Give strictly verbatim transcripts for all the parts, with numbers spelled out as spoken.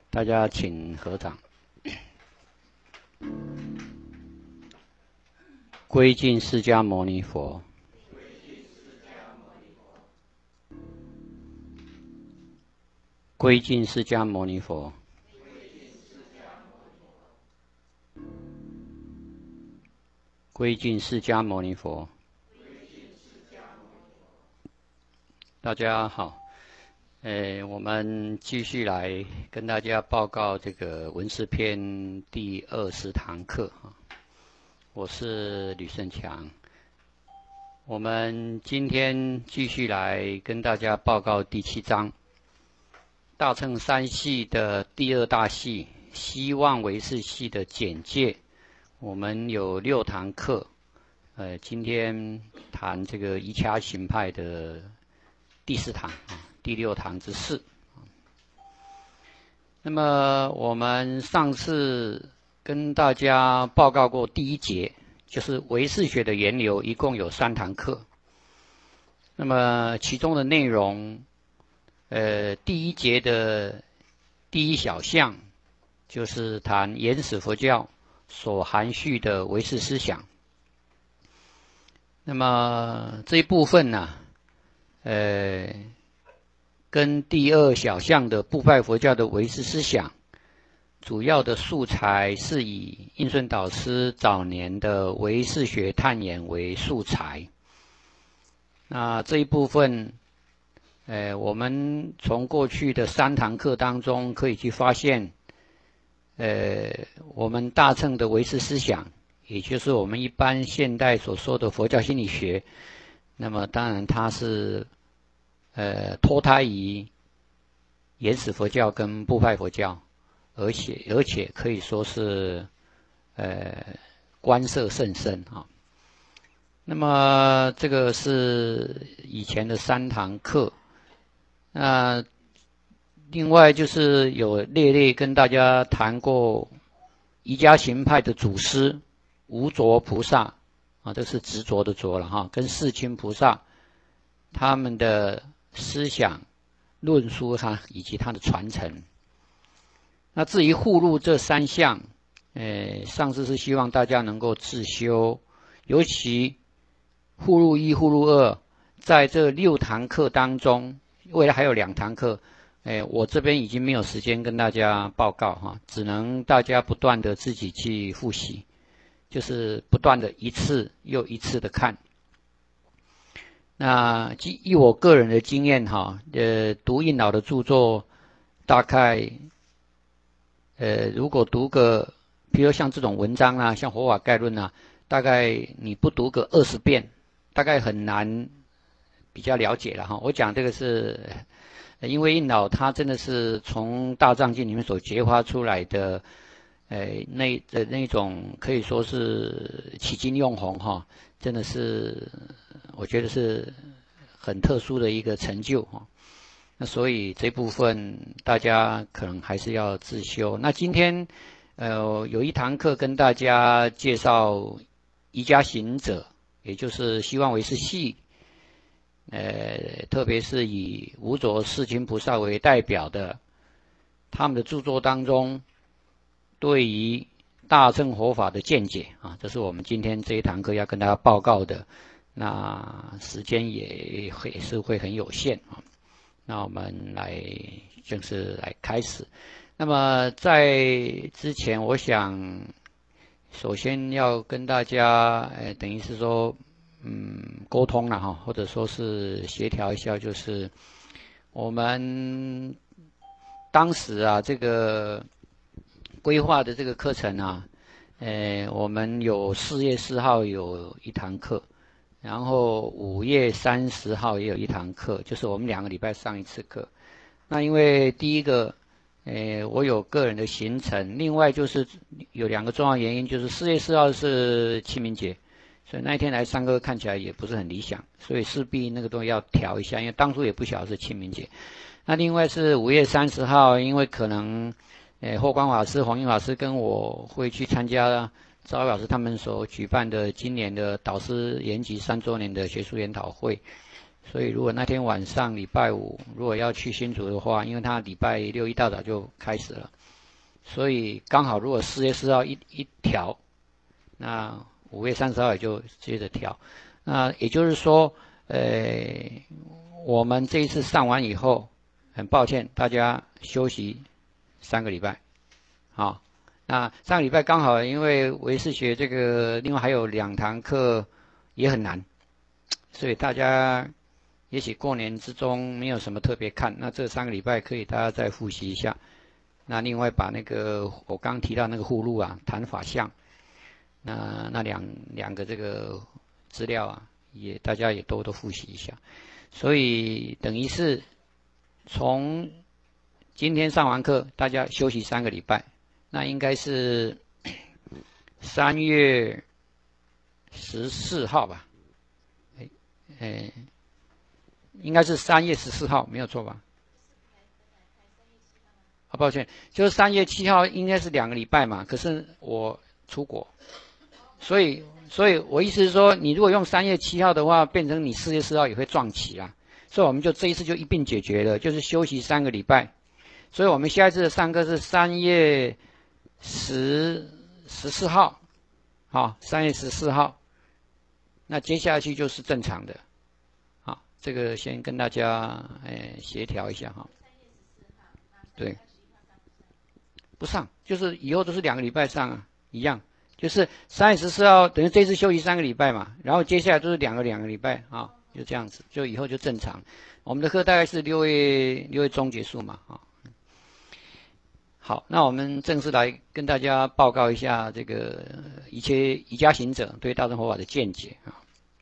大家请合掌。归敬释迦牟尼佛。归敬释迦牟尼佛。归敬释迦牟尼佛。大家好。呃，我们继续来跟大家报告这个文思篇第二十堂课啊。我是吕胜强。我们今天继续来跟大家报告第七章，大乘三系的第二大系希望唯识系的简介。我们有六堂课，呃，今天谈这个瑜伽行派的第四堂啊。第六堂之四。那么我们上次跟大家报告过第一节，就是唯识学的源流，一共有三堂课。那么其中的内容，呃，第一节的第一小项就是谈原始佛教所含蓄的唯识思想。那么这一部分呢，呃。跟第二小项的部派佛教的唯识思想，主要的素材是以印顺导师早年的唯识学探研为素材。那这一部分，呃，我们从过去的三堂课当中可以去发现，呃，我们大乘的唯识思想，也就是我们一般现代所说的佛教心理学，那么当然它是呃，脱胎于原始佛教跟部派佛教，而且而且可以说是呃关涉甚深啊。那么这个是以前的三堂课。那另外就是有略略跟大家谈过瑜伽行派的祖师无着菩萨啊，这是执着的着了哈，跟世亲菩萨他们的思想论述哈，以及它的传承。那至于附录这三项，呃，上次是希望大家能够自修，尤其附录一、附录二，在这六堂课当中，未来还有两堂课，呃，我这边已经没有时间跟大家报告哈，只能大家不断的自己去复习，就是不断的一次又一次的看。那以我个人的经验哈，呃，读印老的著作，大概，呃，如果读个，比如像这种文章啊，像《佛法概论》啊，大概你不读个二十遍，大概很难比较了解了哈。我讲这个是，因为印老他真的是从大藏经里面所揭发出来的，呃，那的那种可以说是起经用红哈，真的是。我觉得是很特殊的一个成就哈，那所以这部分大家可能还是要自修。那今天呃有一堂课跟大家介绍瑜伽行者，也就是希望唯识系，呃特别是以无着世亲菩萨为代表的，他们的著作当中对于大乘佛法的见解啊，这是我们今天这一堂课要跟大家报告的。那时间也会也是会很有限啊。那我们来正式来开始。那么在之前，我想首先要跟大家，呃，等于是说，嗯，沟通了哈，或者说是协调一下，就是我们当时啊，这个规划的这个课程啊，呃，我们有四月四号有一堂课。然后五月三十号也有一堂课，就是我们两个礼拜上一次课。那因为第一个，呃，我有个人的行程，另外就是有两个重要原因，就是四月四号是清明节，所以那一天来上课看起来也不是很理想，所以势必那个东西要调一下，因为当初也不晓得是清明节。那另外是五月三十号，因为可能，呃，霍光法师、弘印法师跟我会去参加赵老师他们所举办的今年的导师研习三周年的学术研讨会， 所以如果那天晚上礼拜五如果要去新竹的话，因为他礼拜六一大早就开始了，所以刚好如果四月四号一一调，那五月三十号也就接着调。那也就是说，呃，我们这一次上完以后，很抱歉大家休息三个礼拜，好。那上个礼拜刚好因为维视学这个，另外还有两堂课也很难，所以大家也许过年之中没有什么特别看，那这三个礼拜可以大家再复习一下。那另外把那个我刚提到那个护路啊、谈法相，那那两两个这个资料啊，也大家也都都复习一下。所以等于是从今天上完课，大家休息三个礼拜。那应该是三月十四号吧？哎哎，应该是三月十四号，没有错吧？啊，抱歉，就是三月七号，应该是两个礼拜嘛。可是我出国，所以，所以我意思是说，你如果用三月七号的话，变成你四月四号也会撞期啊。所以我们就这一次就一并解决了，就是休息三个礼拜。所以我们下一次的上课是三月。十十四号，好，三月十四号，那接下去就是正常的，好，这个先跟大家诶协调一下哈。对，不上，就是以后都是两个礼拜上啊，一样，就是三月十四号等于这次休息三个礼拜嘛，然后接下来都是两个两个礼拜啊，就这样子，就以后就正常。我们的课大概是六月六月中结束嘛，啊。好，那我们正式来跟大家报告一下这个一切瑜伽行者对大乘佛法的见解啊。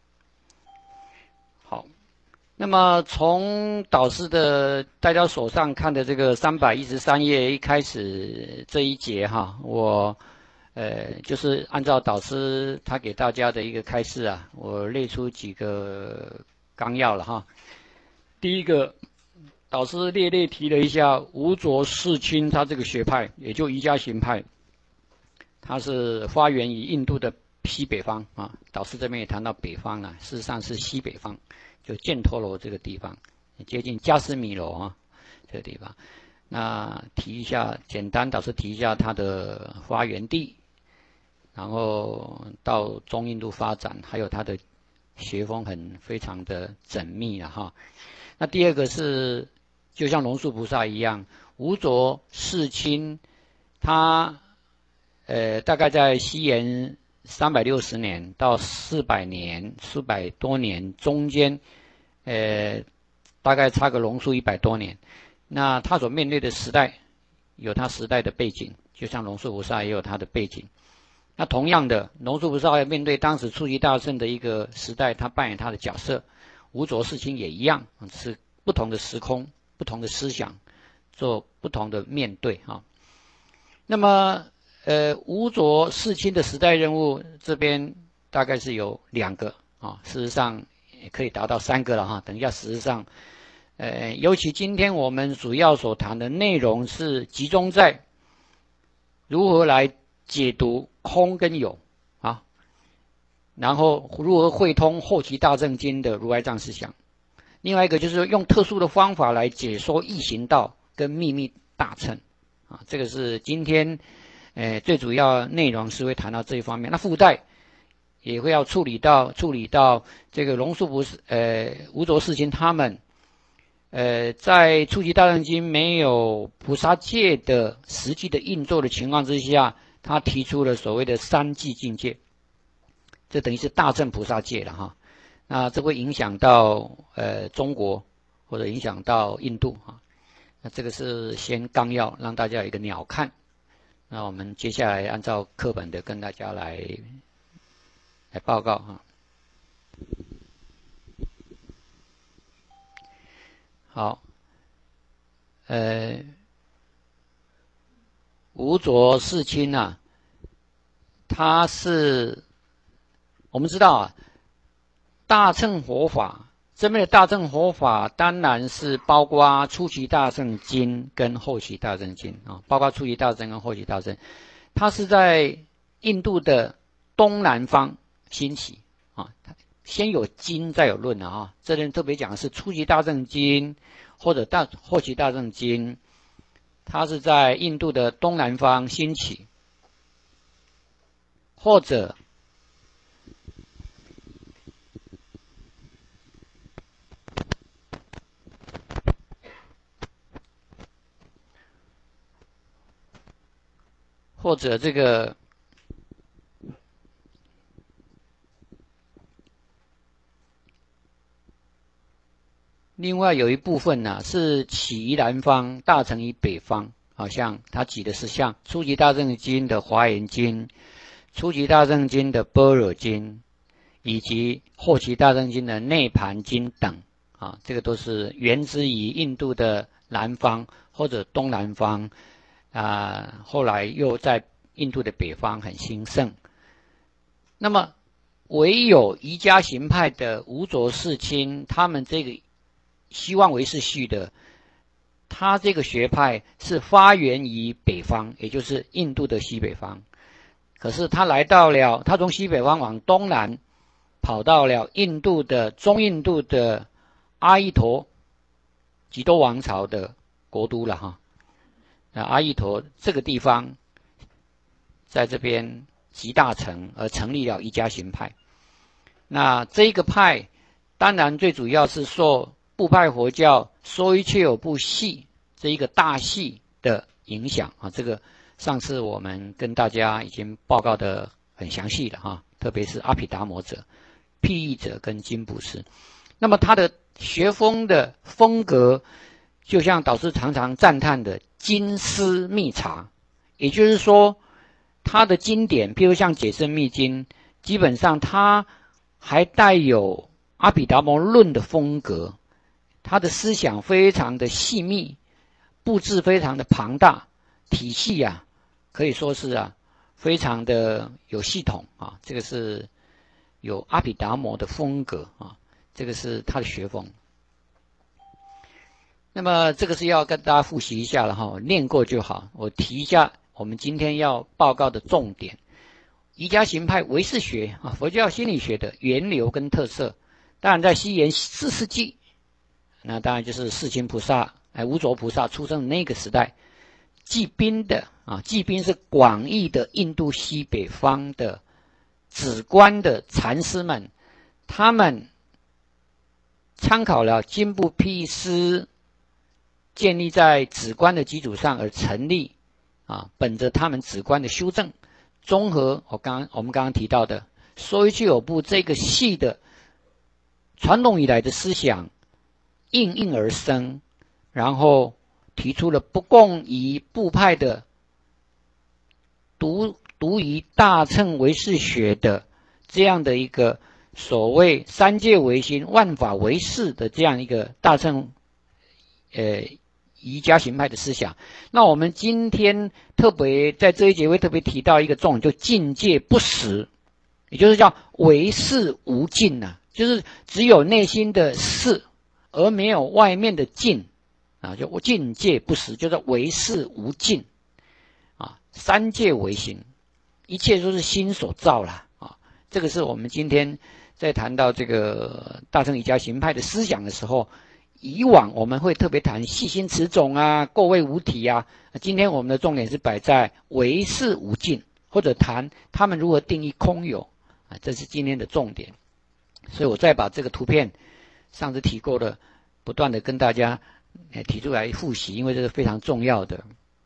好，那么从导师的大家手上看的这个三百一十三页一开始这一节哈，我呃就是按照导师他给大家的一个开示啊，我列出几个纲要了哈。第一个。导师略略提了一下无着世亲他这个学派，也就瑜伽行派，它是发源于印度的西北方啊。导师这边也谈到北方了，事实上是西北方，就犍陀罗这个地方，接近迦湿弥罗啊这个地方。那提一下，简单导师提一下它的发源地，然后到中印度发展，还有它的学风很非常的缜密了哈。那第二个是。就像龙树菩萨一样，无着世亲，他呃大概在西元三百六十年到四百年、四百多年中间，呃大概差个龙树一百多年。那他所面对的时代有他时代的背景，就像龙树菩萨也有他的背景。那同样的，龙树菩萨面对当时初级大乘的一个时代，他扮演他的角色，无着世亲也一样，是不同的时空。不同的思想，做不同的面对哈。那么，呃，无着世亲的时代任务这边大概是有两个啊，事实上也可以达到三个了哈。等一下，事实上，呃，尤其今天我们主要所谈的内容是集中在如何来解读空跟有啊，然后如何汇通后期大乘经的如来藏思想。另外一个就是用特殊的方法来解说异行道跟秘密大乘，啊，这个是今天，呃，最主要内容是会谈到这一方面。那附带也会要处理到处理到这个龙树菩萨，呃，无着世亲他们，呃，在初级大乘经没有菩萨戒的实际的运作的情况之下，他提出了所谓的三际境界，这等于是大乘菩萨戒了哈。那这会影响到呃中国或者影响到印度啊，那这个是先纲要让大家有一个鸟看。那我们接下来按照课本的跟大家来来报告啊。好，呃，无着世亲啊，他是我们知道啊。大乘佛法这边的大乘佛法当然是包括初期大乘经跟后期大乘经啊，包括初期大乘跟后期大乘，它是在印度的东南方兴起啊， 先有经再有论的啊。这边特别讲的是初级大乘经或者大后期大乘经，它是在印度的东南方兴起，或者或者这个另外有一部分呢、啊、是起于南方，大乘于北方。好像它举的是像初级大乘经的华严经、初级大乘经的般若经，以及后期大乘经的内盘经等啊，这个都是源自于印度的南方或者东南方啊，后来又在印度的北方很兴盛。那么唯有瑜伽行派的无着世亲，他们这个希望为是序的，他这个学派是发源于北方，也就是印度的西北方。可是他来到了，他从西北方往东南跑到了印度的中印度的阿逸陀笈多王朝的国都了哈。那阿逸陀这个地方，在这边集大成而成立了瑜伽行派。那这个派当然最主要是受部派佛教说一切有部系这一个大系的影响啊，这个上次我们跟大家已经报告的很详细了哈，特别是阿毗达摩者、譬喻者跟金布施。那么他的学风的风格，就像导师常常赞叹的金丝密茶，也就是说，他的经典，譬如像解深密经，基本上他还带有阿毗达摩论的风格。他的思想非常的细密，布置非常的庞大，体系啊可以说是啊非常的有系统啊，这个是有阿毗达摩的风格啊，这个是他的学风。那么这个是要跟大家复习一下了哈，念过就好。我提一下我们今天要报告的重点：瑜伽行派唯识学啊，佛教心理学的源流跟特色。当然在西元四世纪。那当然就是世亲菩萨，哎，无着菩萨出生的那个时代，寂宾的啊，寂宾是广义的印度西北方的止观的禅师们，他们参考了经部辟师建立在止观的基础上而成立啊，本着他们止观的修正，综合我刚我们刚刚提到的说一切有部这个系的传统以来的思想。应运而生，然后提出了不共于部派的独独于大乘唯识学的这样的一个所谓三界唯心、万法唯识的这样一个大乘呃瑜伽行派的思想。那我们今天特别在这一节会特别提到一个重点，就境界不实，也就是叫唯识无境啊，就是只有内心的识。而没有外面的境啊，就境界不实，就是唯识无境啊，三界唯心，一切都是心所造啦啊。这个是我们今天在谈到这个大乘瑜伽行派的思想的时候，以往我们会特别谈细心持种啊、垢味无体啊，今天我们的重点是摆在唯识无境，或者谈他们如何定义空有啊，这是今天的重点。所以我再把这个图片。上次提过的，不断的跟大家提出来复习，因为这是非常重要的。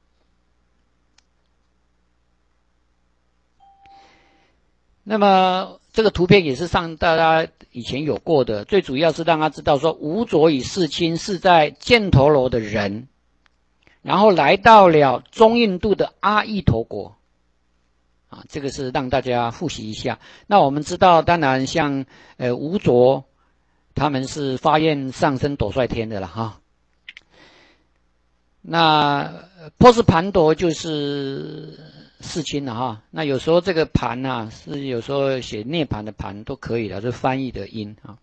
那么这个图片也是上大家以前有过的，最主要是让他知道说，无着与世亲是在犍陀罗的人，然后来到了中印度的阿逸陀国。啊，这个是让大家复习一下。那我们知道，当然像呃无着。他们是发愿上升斗率天的了哈。那波斯盘陀就是世亲了哈。那有时候这个盘啊，是有时候写涅盘的盘都可以的，是翻译的音啊。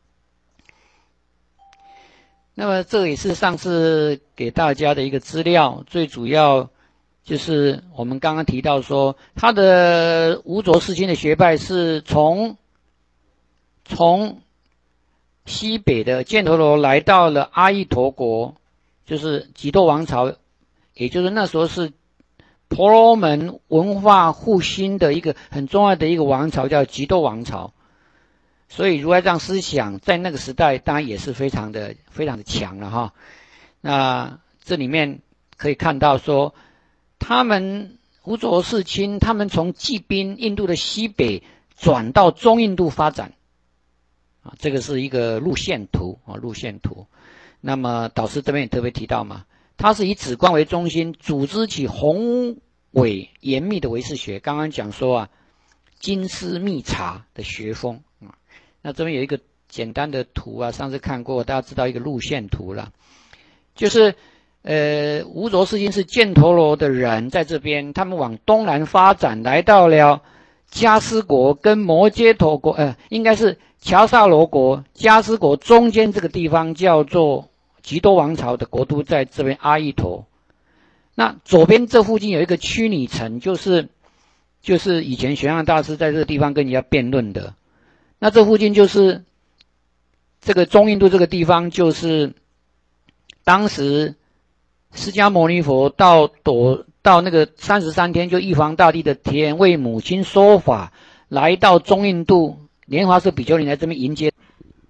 那么这也是上次给大家的一个资料，最主要就是我们刚刚提到说，他的无着世亲的学派是从从西北的犍陀罗来到了阿逸陀国，就是笈多王朝，也就是那时候是婆罗门文化复兴的一个很重要的一个王朝，叫笈多王朝。所以如来藏思想在那个时代当然也是非常的非常的强了哈。那这里面可以看到说，他们无着世亲，他们从稷宾印度的西北转到中印度发展啊，这个是一个路线图啊，路线图。那么导师这边也特别提到嘛，它是以止观为中心，组织起宏伟严密的唯识学。刚刚讲说啊，金丝密察的学风啊。那这边有一个简单的图啊，上次看过，大家知道一个路线图了，就是呃，无着世亲是犍陀罗的人在这边，他们往东南发展，来到了迦尸国跟摩揭陀国，呃，应该是乔萨罗国、迦尸国中间这个地方叫做笈多王朝的国都，在这边阿逸陀。那左边这附近有一个屈尼城，就是就是以前玄奘大师在这个地方跟人家辩论的。那这附近就是这个中印度这个地方，就是当时释迦牟尼佛到躲到那个三十三天，就玉皇大帝的田为母亲说法，来到中印度，莲华色比丘尼来这边迎接。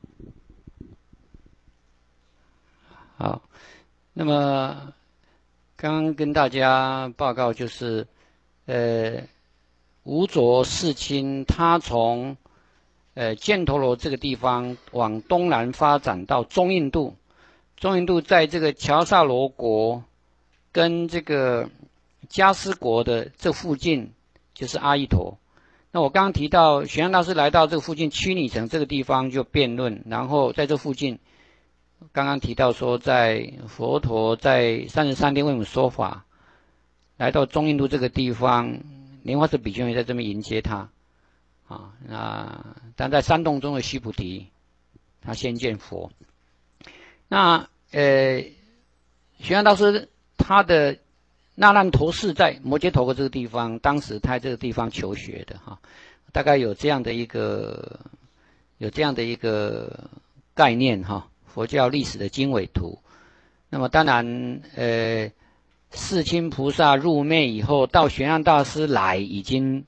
好，那么刚刚跟大家报告就是，呃，无着世亲他从呃，犍陀罗这个地方往东南发展到中印度，中印度在这个乔萨罗国跟这个迦尸国的这附近就是阿逸陀。那我刚刚提到玄奘大师来到这附近屈尼城这个地方就辩论，然后在这附近刚刚提到说，在佛陀在三十三天为我们说法，来到中印度这个地方，莲花色比丘尼在这边迎接他。啊，那但在山洞中的须菩提，他先见佛。那呃，玄奘大师他的那烂陀寺在摩揭陀国这个地方，当时他在这个地方求学的哈，大概有这样的一个有这样的一个概念哈，佛教历史的经纬图。那么当然，呃，世亲菩萨入灭以后，到玄奘大师来已经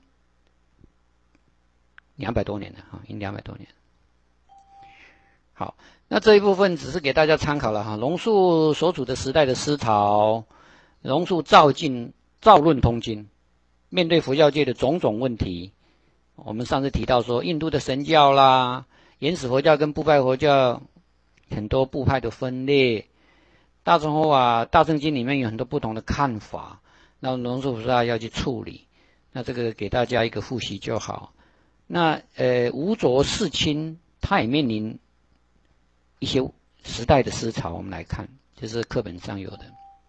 两百多年了啊，已经两百多年。好，那这一部分只是给大家参考了哈。龙树所处的时代的思潮，龙树造尽造论通经，面对佛教界的种种问题，我们上次提到说，印度的神教啦，原始佛教跟部派佛教很多部派的分裂，大乘佛法大乘经里面有很多不同的看法，那龙树菩萨要去处理，那这个给大家一个复习就好。那呃，无着世亲他也面临一些时代的思潮，我们来看，就是课本上有的。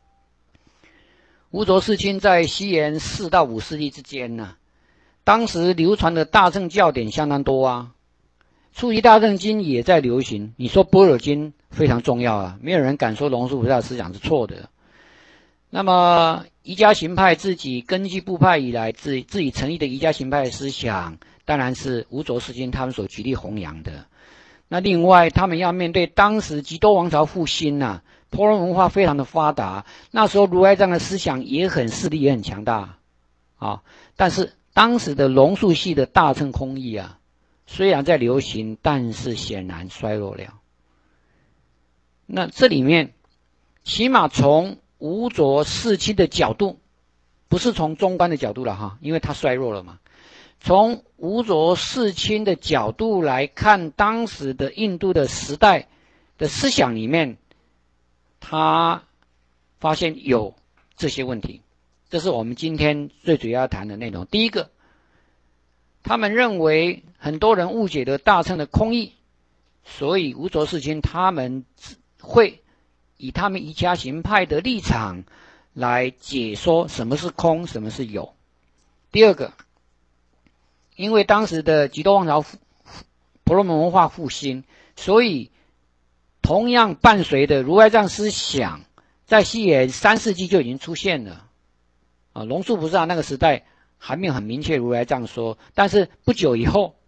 无着世亲在西元四到五世纪之间呢、啊，当时流传的大乘教典相当多啊，初级大乘经也在流行。你说般若经非常重要啊，没有人敢说龙树菩萨的思想是错的。那么瑜伽行派自己根据部派以来自自己成立的瑜伽行派的思想，当然是无着世亲他们所极力弘扬的。那另外，他们要面对当时笈多王朝复兴呐、啊，婆罗门文化非常的发达，那时候如来藏的思想也很势力，也很强大啊。但是当时的龙树系的大乘空义啊，虽然在流行，但是显然衰落了。那这里面，起码从无着世亲的角度，不是从中观的角度了哈，因为它衰弱了嘛。从无着世亲的角度来看，当时的印度的时代的思想里面，他发现有这些问题，这是我们今天最主要谈的内容。第一个，他们认为很多人误解了大乘的空义，所以无着世亲他们会以他们瑜伽行派的立场来解说什么是空，什么是有。第二个，因为当时的笈多王朝婆罗门文化复兴，所以同样伴随的如来藏思想，在西元三世纪就已经出现了。啊，龙树菩萨那个时代还没有很明确如来藏说，但是不久以后，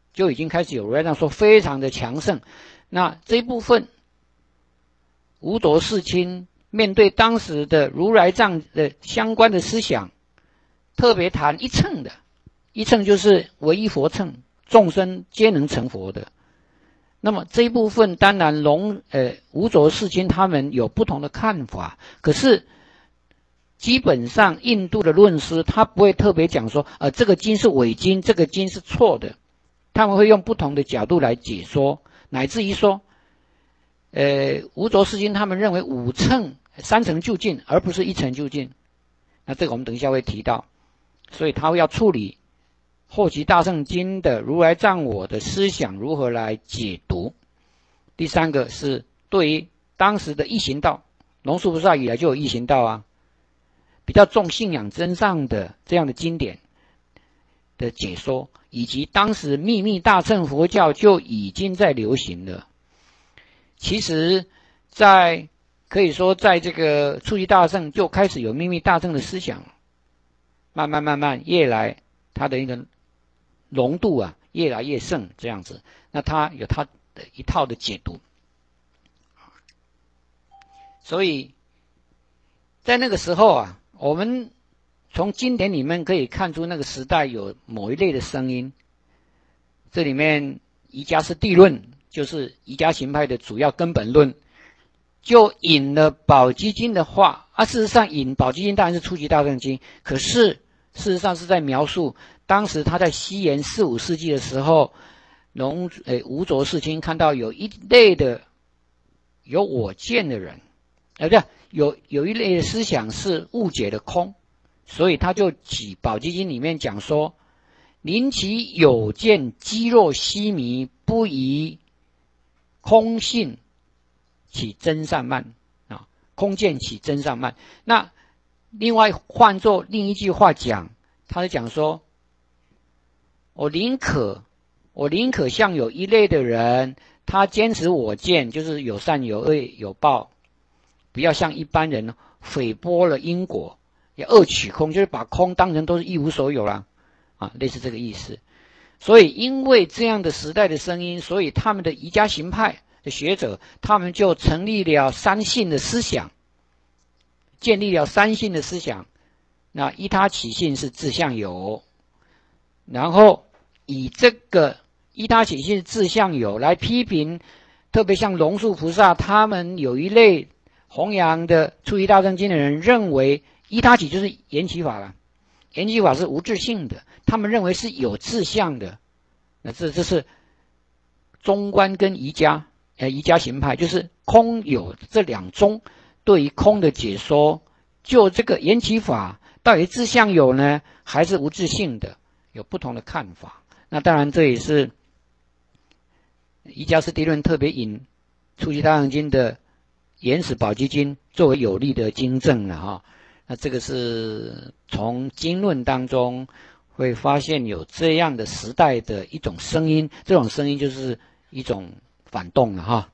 就已经开始有如来藏说非常的强盛。那这一部分无着世亲面对当时的如来藏的相关的思想，特别谈一乘的，一乘就是唯一佛乘，众生皆能成佛的。那么这一部分当然龙呃无着世亲他们有不同的看法，可是基本上印度的论师他不会特别讲说呃这个经是伪经，这个经是错的，他们会用不同的角度来解说，乃至于说呃无着世亲他们认为五乘三乘究竟而不是一乘究竟，那这个我们等一下会提到，所以他会要处理后期大乘经的如来藏我的思想如何来解读。第三个是对于当时的易行道，龙树菩萨以来就有易行道啊，比较重信仰真上的这样的经典的解说，以及当时秘密大乘佛教就已经在流行了。其实在可以说在这个初级大乘就开始有秘密大乘的思想，慢慢慢慢越来它的一个浓度啊越来越盛这样子，那它有它的一套的解读。所以在那个时候啊，我们从经典里面可以看出那个时代有某一类的声音。这里面瑜伽师地论就是瑜伽行派的主要根本论，就引了宝积经的话啊。事实上引宝积经当然是初级大乘经，可是事实上是在描述当时他在西元四五世纪的时候，龙诶无着世亲看到有一类的有我见的人，呃，不是有有一类的思想是误解了空，所以他就举宝积经里面讲说，临其有见肌肉稀迷，不宜空性起真善慢啊，空见起真善慢。那另外换作另一句话讲，他是讲说，我宁可我宁可像有一类的人，他坚持我见，就是有善有恶有报，不要像一般人诽谤了因果，也恶取空，就是把空当成都是一无所有啦，啊，类似这个意思。所以因为这样的时代的声音，所以他们的瑜伽行派的学者，他们就成立了三性的思想，建立了三性的思想。那依他起性是自相有，然后以这个依他起性自相有来批评，特别像龙树菩萨他们有一类弘扬的初级大乘经的人，认为依他起就是缘起法了，缘起法是无自性的，他们认为是有自相的。那这这是中观跟瑜伽呃瑜伽行派，就是空有这两宗对于空的解说，就这个缘起法到底自相有呢，还是无自性的，有不同的看法。那当然这也是瑜伽师地论特别引初级大乘经的原始宝积经作为有力的经证了哈。那这个是从经论当中会发现有这样的时代的一种声音，这种声音就是一种反动了哈。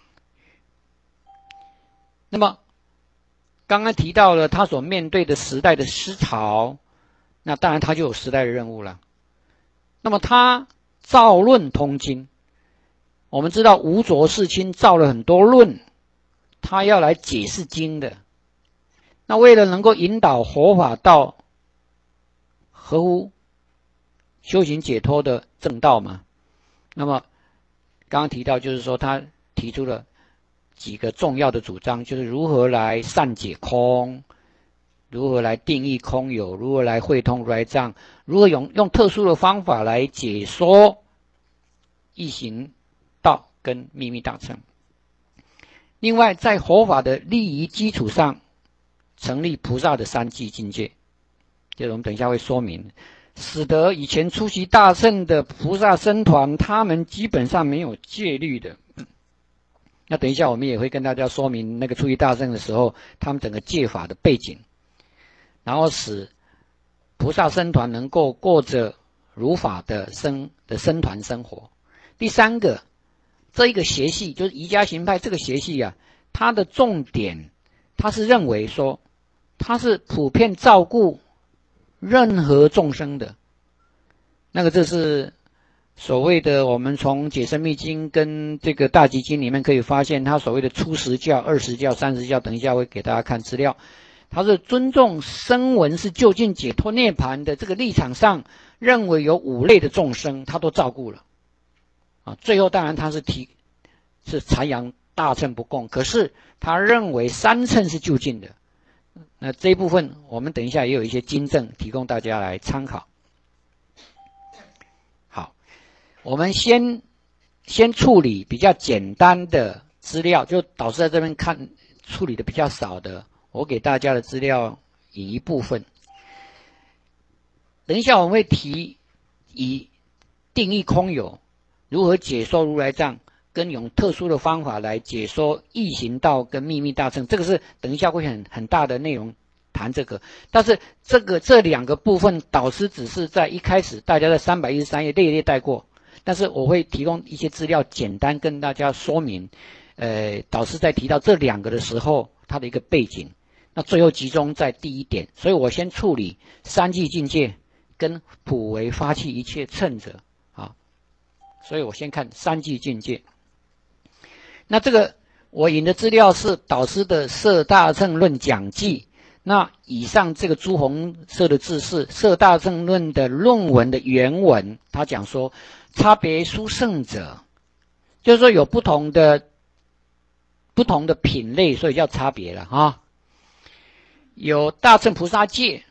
那么刚刚提到了他所面对的时代的思潮，那当然他就有时代的任务了。那么他造论通经，我们知道无着世亲造了很多论，他要来解释经的。那为了能够引导佛法到合乎修行解脱的正道嘛，那么刚刚提到就是说他提出了几个重要的主张，就是如何来善解空，如何来定义空有，如何来会通如来藏，如何用用特殊的方法来解说易行道跟秘密大乘。另外在佛法的利益基础上成立菩萨的三际境界，这我们等一下会说明，使得以前出席大乘的菩萨僧团他们基本上没有戒律的。那等一下我们也会跟大家说明那个出席大乘的时候他们整个戒法的背景，然后使菩萨僧团能够过着如法的僧的僧团生活。第三个，这一个邪系就是瑜伽行派这个邪系啊，它的重点它是认为说它是普遍照顾任何众生的，那个这是所谓的我们从解深密经跟这个大集经里面可以发现，他所谓的初十教、二十教、三十教，等一下会给大家看资料。他是尊重声闻是究竟解脱涅槃的这个立场上，认为有五类的众生，他都照顾了。啊，最后当然他是提是阐扬大乘不共，可是他认为三乘是究竟的。那这一部分我们等一下也有一些经证提供大家来参考。好，我们先先处理比较简单的资料，就导师在这边看处理的比较少的，我给大家的资料引一部分。等一下我们会提以定义空有，如何解说如来藏，跟用特殊的方法来解说异行道跟秘密大乘，这个是等一下会很很大的内容谈这个。但是这个这两个部分，导师只是在一开始大家在三百一十三页略略带过，但是我会提供一些资料，简单跟大家说明。呃，导师在提到这两个的时候，它的一个背景，那最后集中在第一点，所以我先处理三际境界跟普为发起一切乘者啊，所以我先看三际境界。那这个我引的资料是导师的《摄大乘论讲记》，那以上这个朱红色的字是《摄大乘论》的论文的原文，他讲说差别殊胜者，就是说有不同的不同的品类，所以叫差别了啊。有大乘菩萨戒，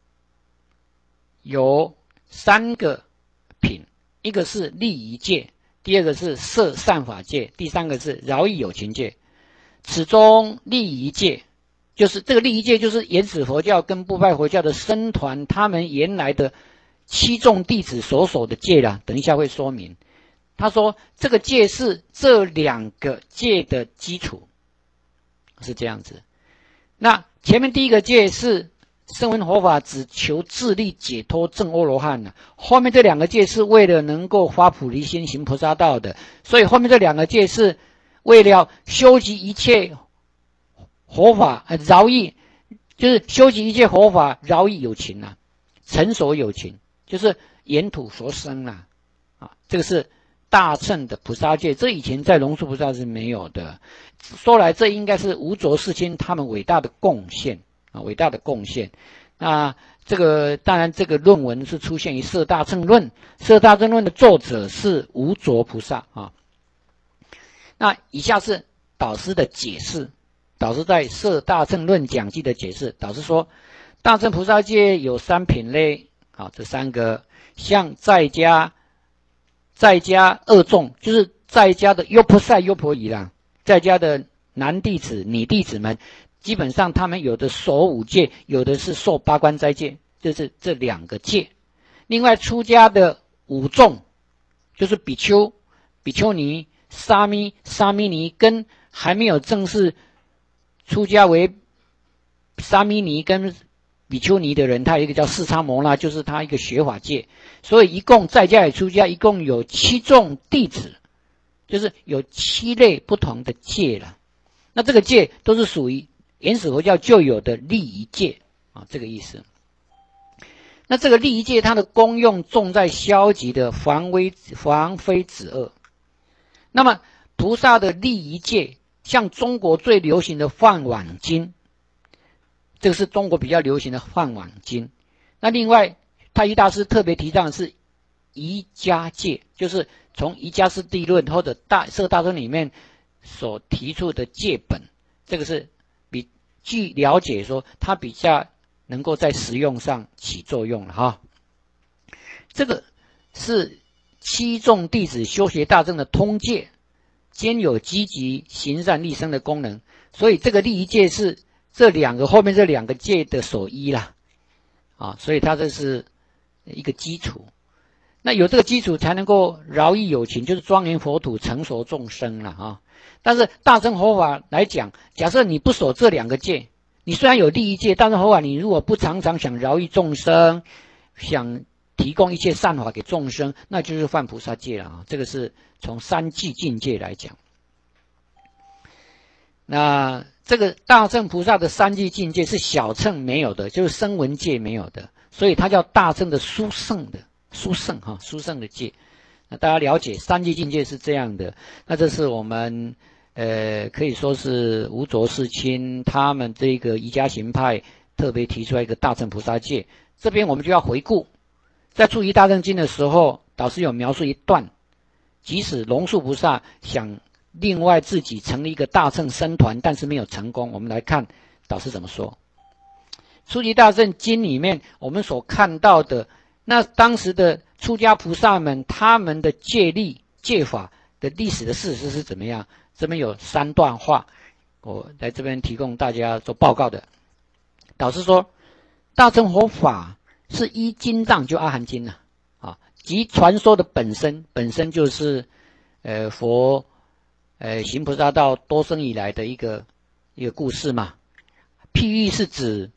有三个品，一个是利益戒，第二个是摄善法戒，第三个是饶益有情戒。此中利益戒，就是这个利益戒，就是原始佛教跟部派佛教的僧团他们原来的七众弟子所守的戒啦，等一下会说明。他说这个戒是这两个戒的基础，是这样子。那前面第一个戒是声闻佛法只求自力解脱证阿罗汉的，后面这两个戒是为了能够发菩提心行菩萨道的，所以后面这两个戒是为了修集一切佛法饶益，就是修集一切佛法饶益有情啊，成熟有情，就是沿土所生啊，啊，这个是大乘的菩萨戒，这以前在龙树菩萨是没有的。说来，这应该是无着世亲他们伟大的贡献啊，伟大的贡献。那这个当然，这个论文是出现于《摄大乘论》，《摄大乘论》的作者是无着菩萨啊。那以下是导师的解释，导师在《摄大乘论讲记》的解释，导师说，大乘菩萨戒有三品类，好，这三个像在家。在家二众，就是在家的优婆塞、优婆夷啦，在家的男弟子、女弟子们，基本上他们有的守五戒，有的是受八关斋戒，就是这两个戒。另外出家的五众，就是比丘、比丘尼、沙弥、沙弥尼，跟还没有正式出家为沙弥尼跟比丘尼的人，他有一个叫四叉摩那，就是他一个学法戒，所以一共在家也出家，一共有七众弟子，就是有七类不同的戒了。那这个戒都是属于原始佛教就有的利益戒啊，这个意思。那这个利益戒它的功用重在消极的防微防非止恶。那么菩萨的利益戒，像中国最流行的梵网经。这个是中国比较流行的梵网经。那另外，太虚大师特别提倡的是瑜伽戒，就是从瑜伽师地论或者大摄大乘里面所提出的戒本，这个是比据了解说，它比较能够在实用上起作用了哈。这个是七众弟子修学大乘的通戒，兼有积极行善利生的功能，所以这个利益戒是这两个后面这两个戒的所依啦，啊，所以它这是一个基础。那有这个基础才能够饶益有情，就是庄严佛土成熟众生了啊。但是大乘佛法来讲，假设你不守这两个戒，你虽然有利益戒，但是佛法你如果不常常想饶益众生，想提供一切善法给众生，那就是犯菩萨戒了啊。这个是从三际境界来讲。那这个大乘菩萨的三际境界是小乘没有的，就是声闻界没有的，所以它叫大乘的殊胜的殊胜哈，殊胜的戒。 那大家了解三际境界是这样的，那这是我们呃可以说是无着世亲他们这个瑜伽行派特别提出来一个大乘菩萨戒。这边我们就要回顾，在初级大乘经的时候，导师有描述一段，即使龙树菩萨想另外自己成立一个大乘僧团，但是没有成功。我们来看导师怎么说。初级大乘经里面我们所看到的，那当时的出家菩萨们他们的戒律戒法的历史的事实是怎么样？这边有三段话，我在这边提供大家做报告的。导师说，大乘佛法是依经藏就阿含经了啊，即传说的本身，本身就是呃佛呃行菩萨道多生以来的一个一个故事嘛。譬喻是指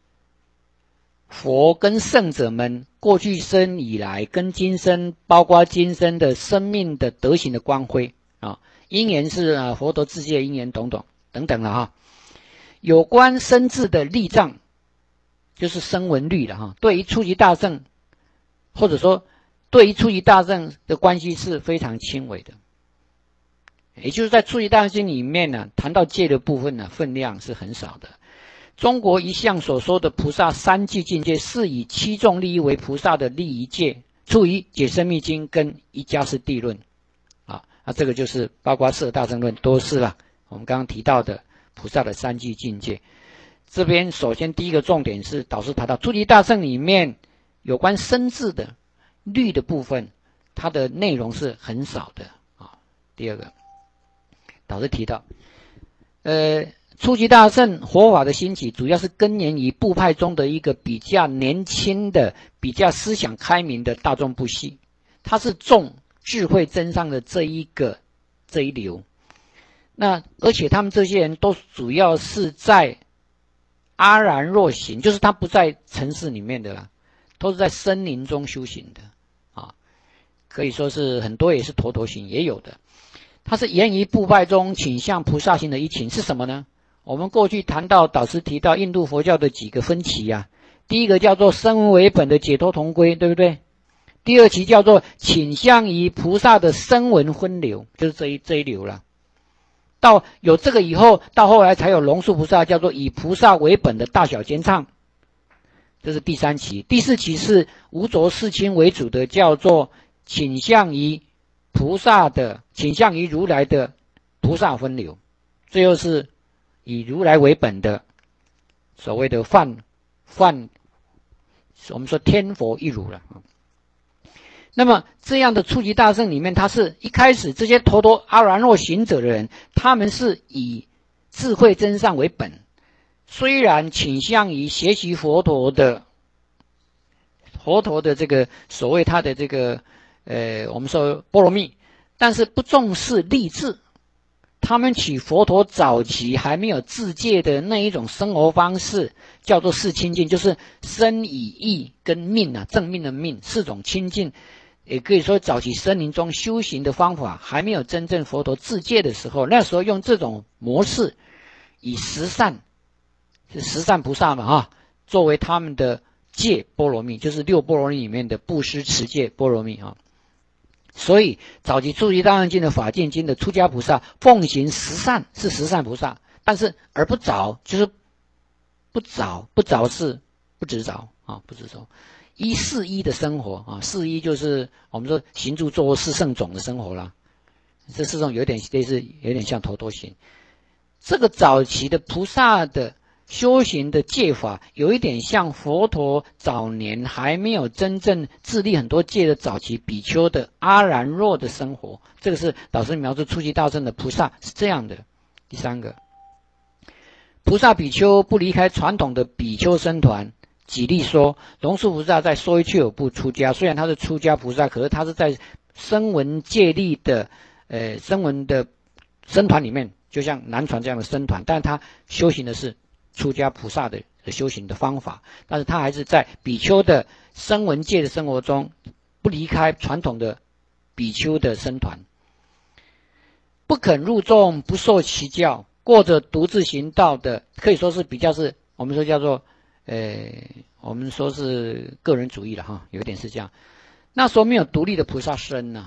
佛跟圣者们过去生以来跟今生，包括今生的生命的德行的光辉啊，因缘是啊佛陀自界因缘等等等等了哈。有关生智的律藏，就是声闻律了哈。对于初级大乘，或者说对于初级大乘的关系是非常轻微的，也就是在初级大乘经里面呢，谈到戒的部分呢，分量是很少的。中国一向所说的菩萨三际境界，是以七众利益为菩萨的利益戒，出于解深密经跟一加师地论啊，那这个就是包括四大乘论都是了。我们刚刚提到的菩萨的三际境界，这边首先第一个重点是导师谈到初级大乘里面有关生智的律的部分，它的内容是很少的啊。第二个，导师提到，呃。初级大乘佛法的兴起，主要是根源于部派中的一个比较年轻的、比较思想开明的大众部系，它是重智慧真上的这一个这一流。那而且他们这些人都主要是在阿然若行，就是他不在城市里面的啦，都是在森林中修行的啊，可以说是很多也是陀陀行也有的。它是源于部派中倾向菩萨行的一群，是什么呢？我们过去谈到，导师提到印度佛教的几个分歧啊，第一个叫做声闻为本的解脱同归，对不对？第二期叫做倾向于菩萨的声闻分流，就是这一这一流了。到有这个以后，到后来才有龙树菩萨叫做以菩萨为本的大小兼唱，这是第三期。第四期是无着世亲为主的，叫做倾向于菩萨的倾向于如来的菩萨分流，最后是以如来为本的所谓的泛泛，我们说天佛一如了。那么这样的初级大乘里面，他是一开始这些陀陀阿然若行者的人，他们是以智慧真善为本，虽然倾向于学习佛陀的佛陀的这个所谓他的这个呃我们说波罗蜜，但是不重视立志。他们取佛陀早期还没有自戒的那一种生活方式，叫做四清净，就是身语意跟命啊，正命的命四种清净，也可以说早期森林中修行的方法还没有真正佛陀自戒的时候，那时候用这种模式，以十善是十善菩萨嘛哈，作为他们的戒波罗蜜，就是六波罗蜜里面的布施持戒波罗蜜啊。所以早期初级大乘经的法界经的出家菩萨奉行十善，是十善菩萨，但是而不着，就是不着，不着是不执着啊，不执着。一四一的生活啊，四一就是我们说行住坐卧四圣种的生活啦。这四种有点类似，有点像陀陀行。这个早期的菩萨的修行的戒法，有一点像佛陀早年还没有真正自立很多戒的早期比丘的阿然若的生活。这个是导师描述初级大乘的菩萨是这样的。第三个，菩萨比丘不离开传统的比丘僧团。举例说，龙树菩萨在说一去有不出家，虽然他是出家菩萨，可是他是在声闻戒律的呃声闻的僧团里面，就像南传这样的僧团，但是他修行的是出家菩萨的修行的方法，但是他还是在比丘的声闻戒的生活中不离开传统的比丘的僧团，不肯入众，不受其教，过着独自行道的，可以说是比较是我们说叫做呃我们说是个人主义了哈，有一点是这样。那时候没有独立的菩萨身呢、啊，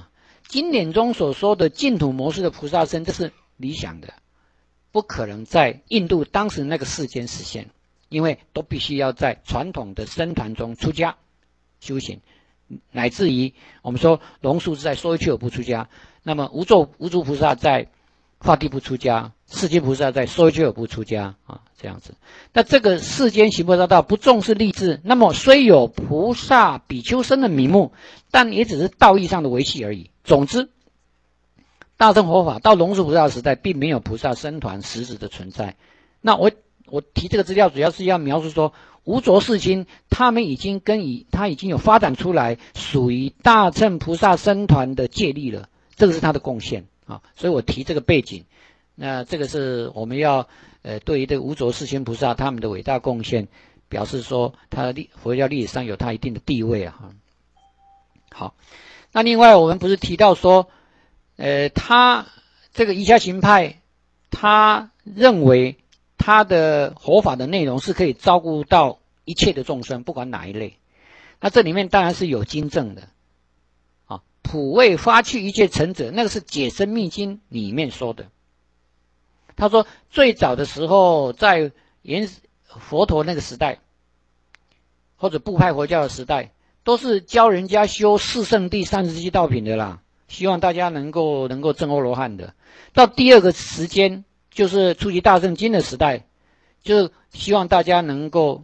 经典中所说的净土模式的菩萨身，这是理想的，不可能在印度当时那个世间实现，因为都必须要在传统的僧团中出家修行，乃至于我们说龙树是在说一去而不出家，那么无作无足菩萨在发地不出家，世间菩萨在说一去而不出家啊，这样子。那这个世间行菩萨道不重视立志，那么虽有菩萨比丘僧的名目，但也只是道义上的维系而已。总之，大乘佛法到龙树菩萨时代，并没有菩萨僧团实质的存在。那我我提这个资料，主要是要描述说，无着世亲他们已经跟以他已经有发展出来属于大乘菩萨僧团的戒律了，这个是他的贡献啊。所以我提这个背景，那这个是我们要呃对于这个无着世亲菩萨他们的伟大贡献，表示说他的佛教历史上有他一定的地位啊。好。那另外我们不是提到说，呃，他这个瑜伽行派，他认为他的佛法的内容是可以照顾到一切的众生，不管哪一类。那这里面当然是有经证的，啊，普为发去一切尘者，那个是解深密经里面说的。他说最早的时候，在原佛陀那个时代，或者部派佛教的时代，都是教人家修四圣谛三十七道品的啦，希望大家能够能够证阿罗汉的。到第二个时间，就是初级大乘经的时代，就是希望大家能够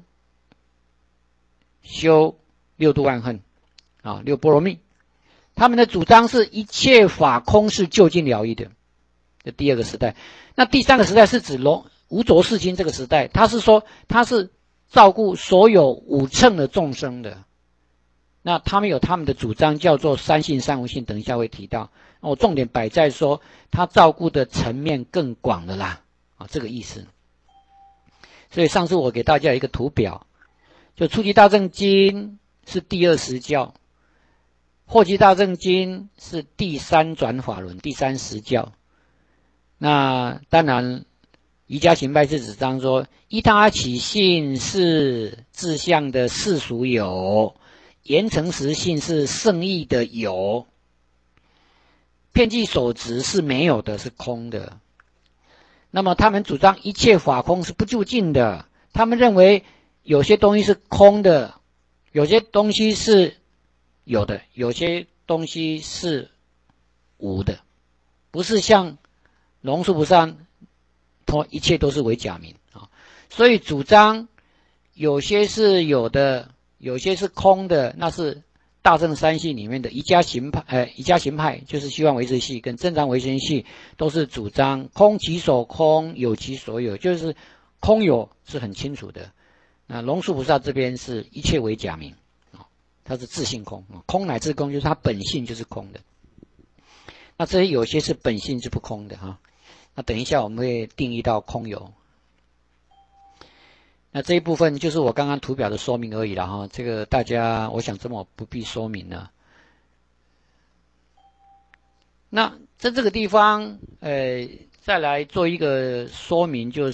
修六度万恨啊，六波罗蜜。他们的主张是一切法空是究竟了义的。这第二个时代。那第三个时代是指龙无着世亲这个时代，他是说他是照顾所有五乘的众生的。那他们有他们的主张，叫做三性三无性，等一下会提到。我重点摆在说，他照顾的层面更广了啦，啊，这个意思。所以上次我给大家一个图表，就初级大乘经是第二实教，后级大乘经是第三转法轮，第三实教。那当然，瑜伽行派是主张说，依他起性是自相的世俗有。言成实性是圣意的有，遍计所执是没有的，是空的。那么他们主张一切法空是不究竟的，他们认为有些东西是空的，有些东西是有的，有些东西是无的，不是像龙树菩萨，他一切都是为假名啊。所以主张有些是有的。有些是空的，那是大乘三系里面的瑜伽行派，呃，瑜伽行派就是希望维持系跟正常维持系都是主张空其所空，有其所有，就是空有是很清楚的。那龙树菩萨这边是一切为假名，它是自性空，空乃至空，就是它本性就是空的。那这些有些是本性是不空的哈。那等一下我们会定义到空有。那这一部分就是我刚刚图表的说明而已了哈，这个大家我想这么不必说明了。那在这个地方，呃，再来做一个说明，就是，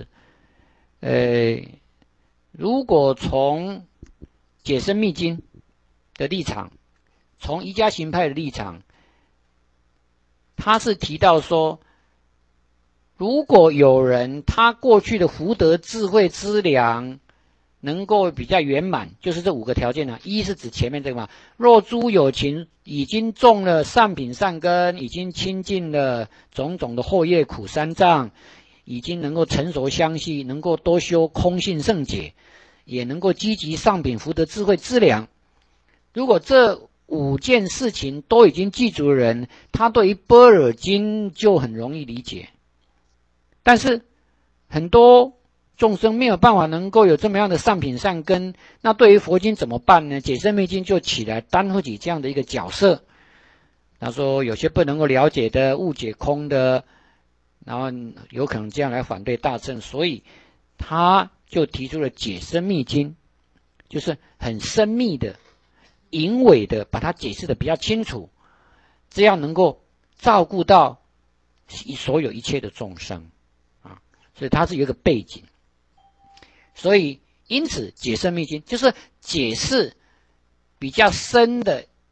呃，如果从解深密经的立场，从瑜伽行派的立场，他是提到说，如果有人他过去的福德智慧资粮能够比较圆满，就是这五个条件呢、啊。一是指前面这个嘛，若诸有情已经种了善品善根，已经亲近了种种的后业苦三障，已经能够成熟相续，能够多修空性圣解，也能够积极上品福德智慧资粮。如果这五件事情都已经记住的人，他对于般若经就很容易理解。但是很多众生没有办法能够有这么样的善品善根，那对于佛经怎么办呢？解深密经就起来担起这样的一个角色。他说有些不能够了解的误解空的，然后有可能这样来反对大乘，所以他就提出了解深密经，就是很深密的隐晦的把它解释的比较清楚，这样能够照顾到所有一切的众生。所以它是有一个背景，所以因此解深密经就是解释比较深的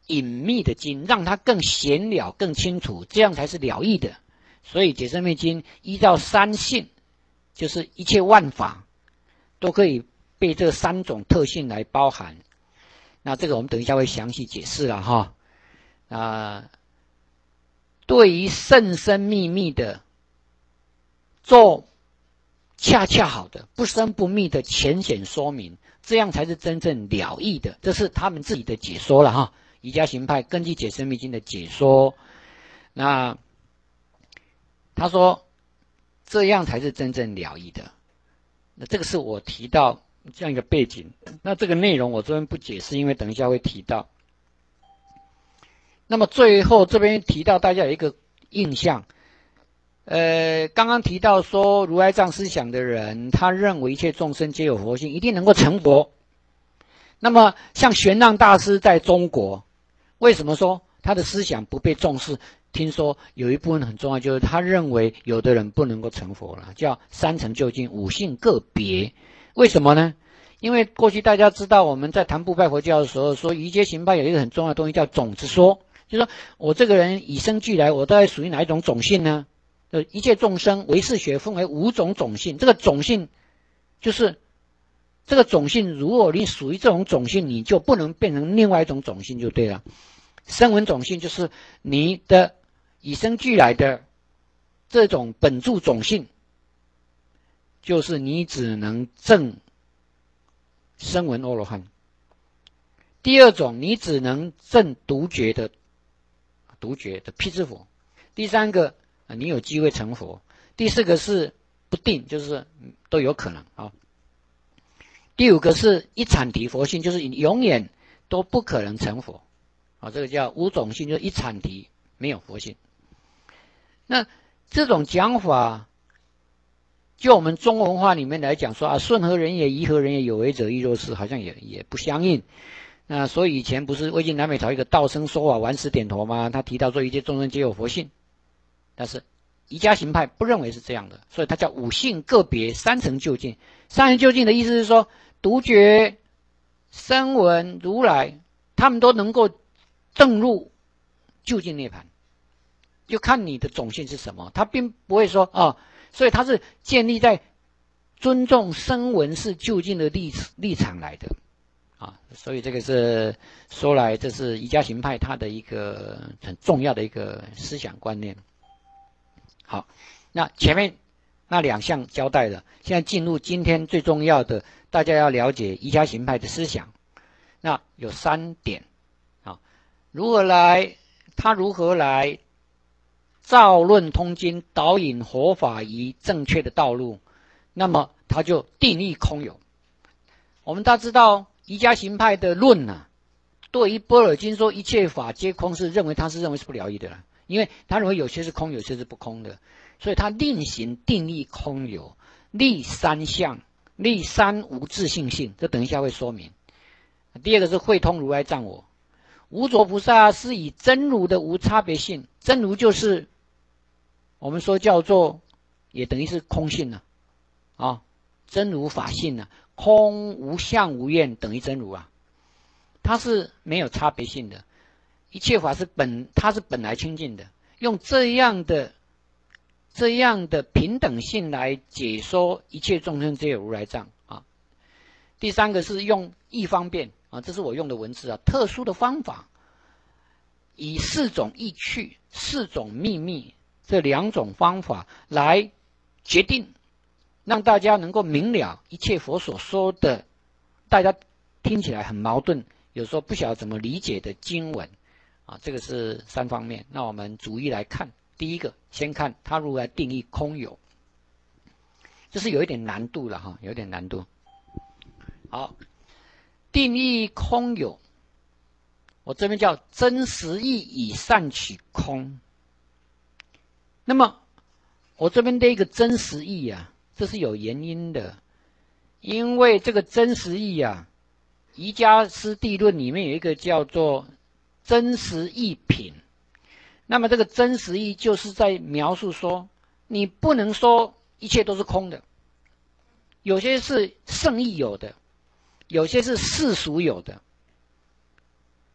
隐秘的经，让它更显了、更清楚，这样才是了义的。所以解深密经依照三性，就是一切万法都可以被这三种特性来包含。那这个我们等一下会详细解释了哈。啊，对于甚深秘密的做恰恰好的不深不密的浅显说明，这样才是真正了义的。这是他们自己的解说了哈。瑜伽行派根据解深密经的解说，那他说这样才是真正了义的。那这个是我提到这样一个背景，那这个内容我这边不解释，因为等一下会提到。那么最后这边提到大家有一个印象，呃，刚刚提到说如来藏思想的人，他认为一切众生皆有佛性，一定能够成佛。那么像玄奘大师在中国，为什么说他的思想不被重视？听说有一部分很重要，就是他认为有的人不能够成佛了，叫三乘究竟，五性个别。为什么呢？因为过去大家知道我们在谈部派佛教的时候，说瑜伽行派有一个很重要的东西叫种子说，就是说我这个人与生俱来，我大概属于哪一种种性呢？呃，一切众生唯识学分为五种种性，这个种性就是这个种性，如果你属于这种种性，你就不能变成另外一种种性就对了。声闻种性就是你的与生俱来的这种本住种性，就是你只能证声闻阿罗汉。第二种，你只能证独觉的独觉的辟支佛。第三个，你有机会成佛。第四个是不定，就是都有可能啊。第五个是一阐提佛性，就是你永远都不可能成佛啊，这个叫无种性，就是一阐提没有佛性。那这种讲法，就我们中文化里面来讲说啊，顺何人也，宜何人也，有为者亦若是，好像也也不相应。那所以以前不是魏晋南北朝一个道生说法，顽石点头吗？他提到说一切众生皆有佛性，但是瑜伽行派不认为是这样的，所以它叫五性个别三乘究竟。三乘究竟的意思是说，独觉、声闻、如来，他们都能够证入究竟涅槃，就看你的种性是什么。他并不会说啊、哦，所以他是建立在尊重声闻是究竟的立立场来的啊。所以这个是说来，这是瑜伽行派它的一个很重要的一个思想观念。好，那前面那两项交代了，现在进入今天最重要的，大家要了解瑜伽行派的思想。那有三点啊，如何来，他如何来造论通经，导引佛法于正确的道路，那么他就定义空有。我们大家知道瑜伽行派的论啊，对于般若经说一切法皆空，是认为他是认为是不了义的了。因为他认为有些是空，有些是不空的，所以他另行定义空有，立三相，立三无自性性，这等一下会说明。第二个是会通如来藏我，无着菩萨是以真如的无差别性，真如就是我们说叫做，也等于是空性了啊，真如法性啊，空无相无愿等于真如啊，它是没有差别性的。一切法是本，它是本来清净的，用这样的这样的平等性来解说一切众生皆有如来藏啊。第三个是用易方便啊，这是我用的文字啊，特殊的方法，以四种意趣、四种秘密这两种方法来决定，让大家能够明了一切佛所说的，大家听起来很矛盾，有时候不晓得怎么理解的经文。啊，这个是三方面。那我们逐一来看。第一个，先看他如何来定义空有，这是有一点难度了哈，有点难度。好，定义空有，我这边叫真实义以善取空。那么我这边的一个真实义啊，这是有原因的，因为这个真实义啊，瑜伽师地论里面有一个叫做真实义品，那么这个真实义就是在描述说，你不能说一切都是空的，有些是圣义有的，有些是世俗有的，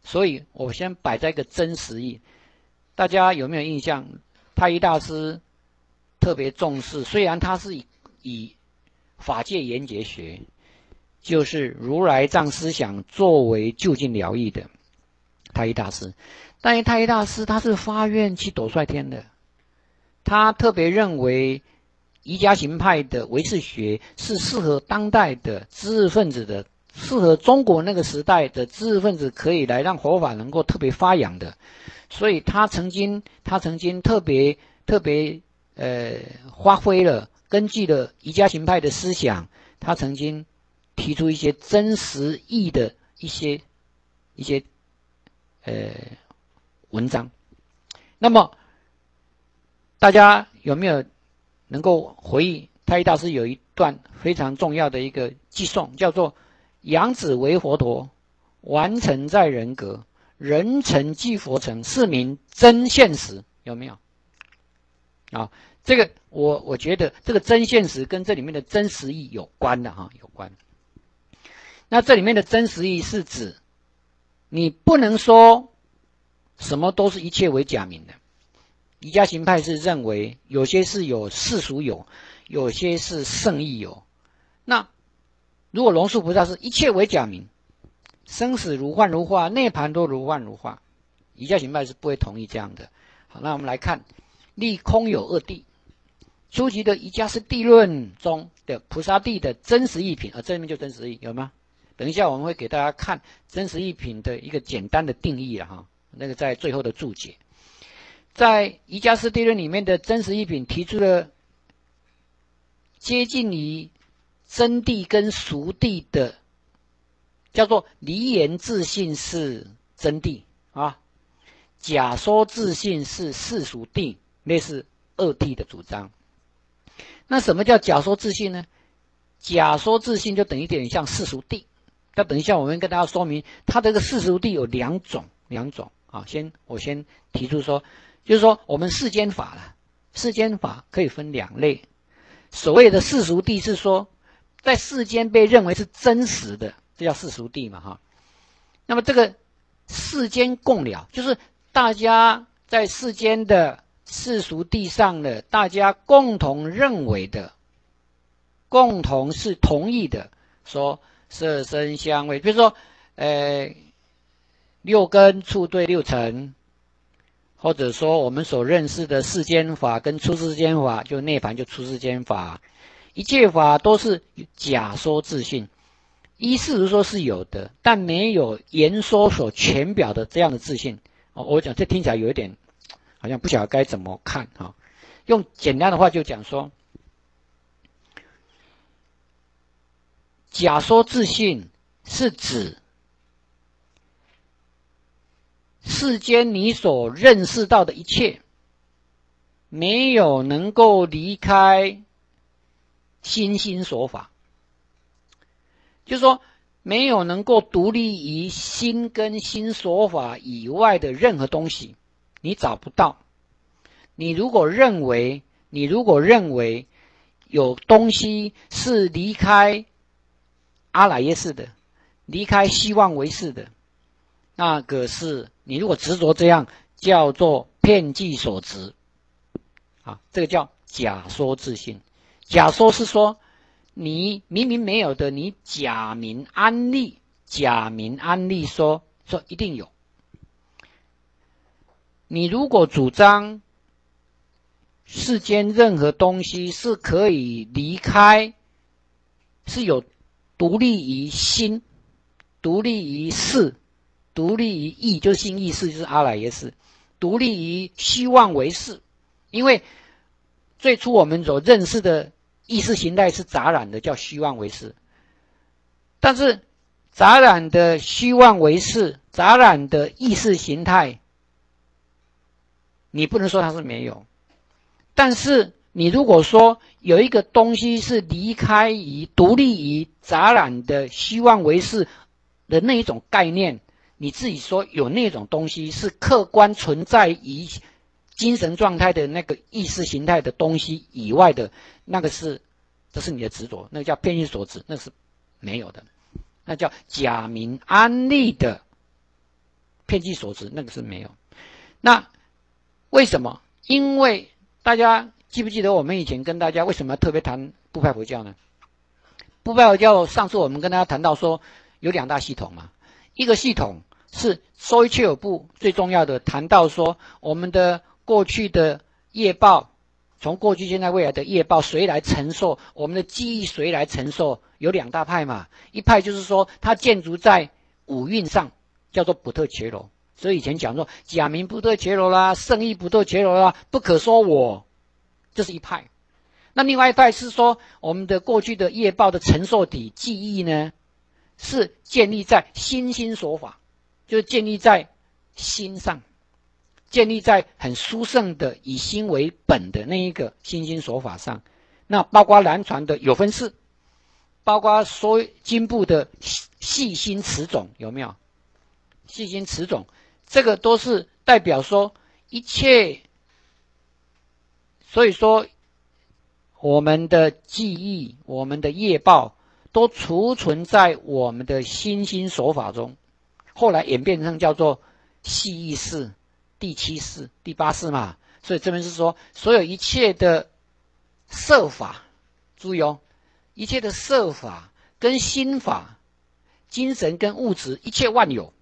所以我先摆在一个真实义。大家有没有印象？太一大师特别重视，虽然他是以以法界缘觉学，就是如来藏思想作为究竟疗义的太一大师，但是太一大师他是发愿去斗率天的，他特别认为瑜伽行派的唯识学是适合当代的知识分子的，适合中国那个时代的知识分子可以来让佛法能够特别发扬的，所以他曾经他曾经特别特别呃发挥了，根据了瑜伽行派的思想，他曾经提出一些真实义的一些一些呃文章。那么大家有没有能够回忆太一大师有一段非常重要的一个偈颂，叫做养子为佛陀，完成在人格，人成即佛成，是名真现实。有没有啊？这个我我觉得这个真现实跟这里面的真实义有关的哈，有关。那这里面的真实义是指你不能说什么都是一切为假名的。瑜伽行派是认为有些是有世俗有，有些是圣义有。那如果龙树菩萨是一切为假名，生死如幻如化，涅槃都如幻如化，瑜伽行派是不会同意这样的。好，那我们来看立空有二谛，初级的瑜伽师地论中的菩萨地的真实义品，而、啊、这里面就真实义有吗？等一下我们会给大家看真实义品的一个简单的定义了哈，那个在最后的注解。在瑜伽师地论里面的真实义品提出了接近于真谛跟俗谛的，叫做离言自信是真谛啊，假说自信是世俗谛，类似二谛的主张。那什么叫假说自信呢？假说自信就等于点像世俗谛。那等一下我们跟大家说明，它这个世俗谛有两种，两种啊。先我先提出说，就是说我们世间法了，世间法可以分两类。所谓的世俗谛是说，在世间被认为是真实的，这叫世俗谛嘛哈。那么这个世间共了，就是大家在世间的世俗谛上的，大家共同认为的，共同是同意的，说色声香味，比如说呃六根触对六尘，或者说我们所认识的世间法跟出世间法，就涅槃就出世间法，一切法都是假说自信，依事实说是有的，但没有言说所全表的这样的自信。哦，我讲这听起来有一点好像不晓得该怎么看哈、哦。用简单的话就讲说，假说自信是指世间你所认识到的一切，没有能够离开心心所法，就是说没有能够独立于心跟心所法以外的任何东西，你找不到。你如果认为，你如果认为有东西是离开阿赖耶识的，离开希望为识的，那个是你如果执着这样，叫做遍计所执啊，这个叫假说自信。假说是说你明明没有的，你假名安立，假名安立说说一定有。你如果主张世间任何东西是可以离开，是有独立于心，独立于事，独立于意，就是心意识，就是阿赖耶识，独立于希望为事。因为最初我们所认识的意识形态是杂染的，叫虚妄为事。但是杂染的虚妄为事，杂染的意识形态，你不能说它是没有。但是你如果说有一个东西是离开于独立于杂染的虚妄为事的那一种概念，你自己说有那种东西是客观存在于精神状态的那个意识形态的东西以外的，那个是这是你的执着，那个叫遍计所执，那是没有的，那叫假名安立的遍计所执那个是没有。那为什么？因为大家记不记得我们以前跟大家为什么要特别谈部派佛教呢？部派佛教上次我们跟大家谈到说有两大系统嘛，一个系统是说一切有部最重要的，谈到说我们的过去的业报，从过去现在未来的业报谁来承受，我们的记忆谁来承受，有两大派嘛，一派就是说它建筑在五蕴上，叫做不特伽罗，所以以前讲说假名不特伽罗啦，圣意不特伽罗啦，不可说我，这是一派。那另外一派是说我们的过去的业报的承受体记忆呢，是建立在心心所法，就是建立在心上，建立在很殊胜的以心为本的那一个心心所法上。那包括南传的有分四，包括说经部的细心持种，有没有？细心持种，这个都是代表说一切，所以说我们的记忆，我们的业报都储存在我们的心心所法中，后来演变成叫做细意识、第七识、第八识嘛。所以这边是说所有一切的色法，注意哦，一切的色法跟心法、精神跟物质，一切万有，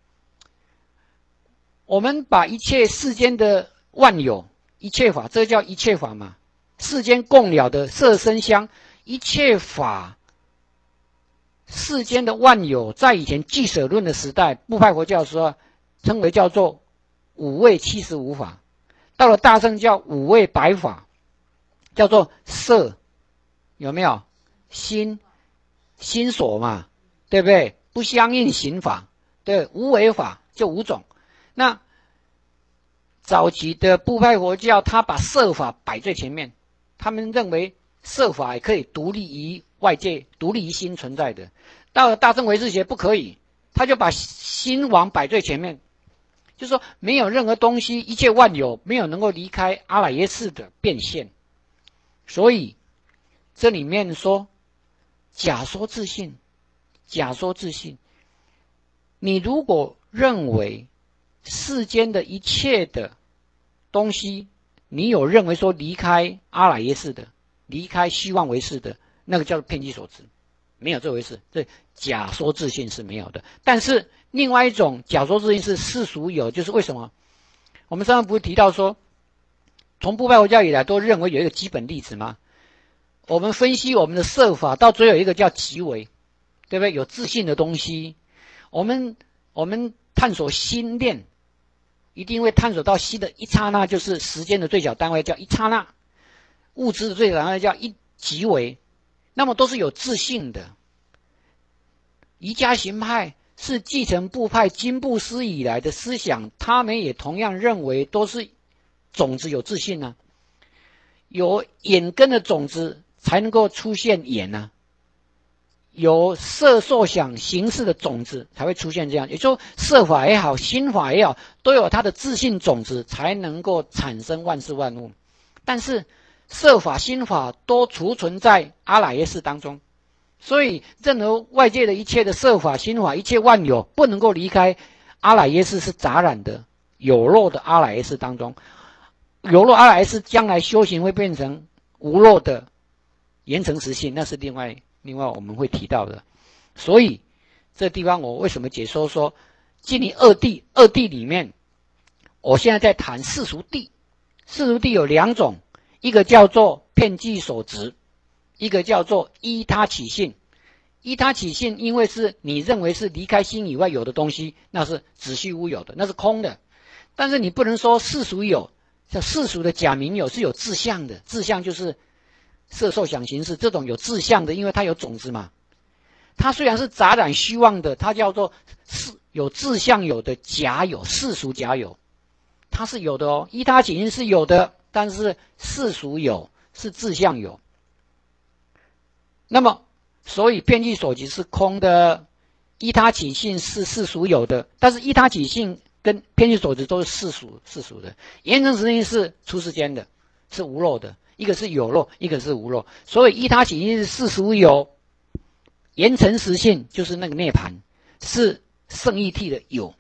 我们把一切世间的万有，一切法，这叫一切法嘛。世间共了的色声香，一切法，世间的万有，在以前俱舍论的时代，部派佛教的时候称为叫做五位七十五法，到了大乘教五位百法，叫做色，有没有？心心所嘛，对不对？不相应行法，对，无为法就五种。那早期的部派佛教，他把色法摆最前面，他们认为色法也可以独立于外界，独立于心存在的。到了大乘唯识学不可以，他就把心王摆最前面，就是说没有任何东西，一切万有没有能够离开阿赖耶识的变现。所以这里面说假说自信，假说自信，你如果认为世间的一切的东西，你有认为说离开阿赖耶识的，离开虚妄为识的，那个叫做遍计所执，没有这回事。这假说自信是没有的。但是另外一种假说自信是世俗有，就是为什么？我们上次不是提到说，从部派佛教以来都认为有一个基本粒子吗？我们分析我们的色法，到最后有一个叫即为，对不对？有自信的东西，我们我们探索心念，一定会探索到心的一刹那，就是时间的最小单位叫一刹那，物质的最小单位叫一即为，那么都是有自信的。瑜伽行派是继承部派经部师以来的思想，他们也同样认为都是种子有自信呢、啊，有眼根的种子才能够出现眼啊，有色受想行识的种子才会出现这样，也就是说色法也好，心法也好，都有它的自信种子才能够产生万事万物。但是色法心法都储存在阿赖耶识当中，所以任何外界的一切的色法心法，一切万有不能够离开阿赖耶识，是杂染的有漏的阿赖耶识当中。有漏阿赖耶识将来修行会变成无漏的严成实性，那是另外另外我们会提到的。所以这地方我为什么解说说经理二谛，二谛里面我现在在谈世俗谛。世俗谛有两种，一个叫做遍计所执，一个叫做依他起性。依他起性因为是你认为是离开心以外有的东西，那是子虚乌有的，那是空的。但是你不能说世俗有，像世俗的假名有是有志向的，志向就是色受想行识，这种有志向的，因为它有种子嘛。它虽然是杂染虚妄的，它叫做是有志向有的假有，世俗假有，它是有的哦。依他起性是有的，但是世俗有是志向有。那么所以遍计所执是空的，依他起性是世俗有的，但是依他起性跟遍计所执都是世俗世俗的。严成实性是出世间的，是无漏的，一个是有漏，一个是无漏。所以依他起性是世俗有，严成实性就是那个涅槃，是圣义谛的有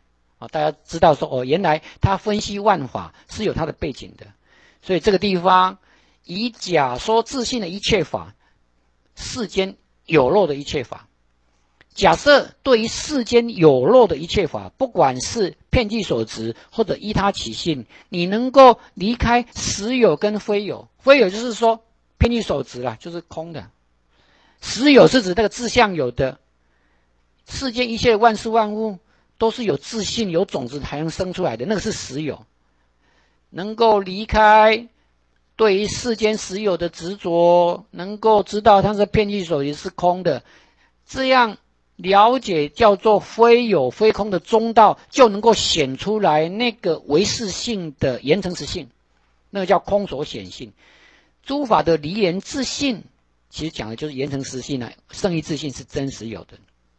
啊，大家知道说哦，原来他分析万法是有他的背景的，所以这个地方以假说自性的一切法，世间有漏的一切法。假设对于世间有漏的一切法，不管是遍计所执或者依他起性，你能够离开实有跟非有，非有就是说遍计所执啦，就是空的。实有是指那个自相有的，世间一切万事万物都是有自性有种子才能生出来的，那个是实有。能够离开对于世间实有的执着，能够知道它是遍计所执是空的，这样了解叫做非有非空的中道，就能够显出来那个唯识性的言成实性，那个叫空所显性。诸法的离言自性，其实讲的就是言成实性啊，圣义自性是真实有的。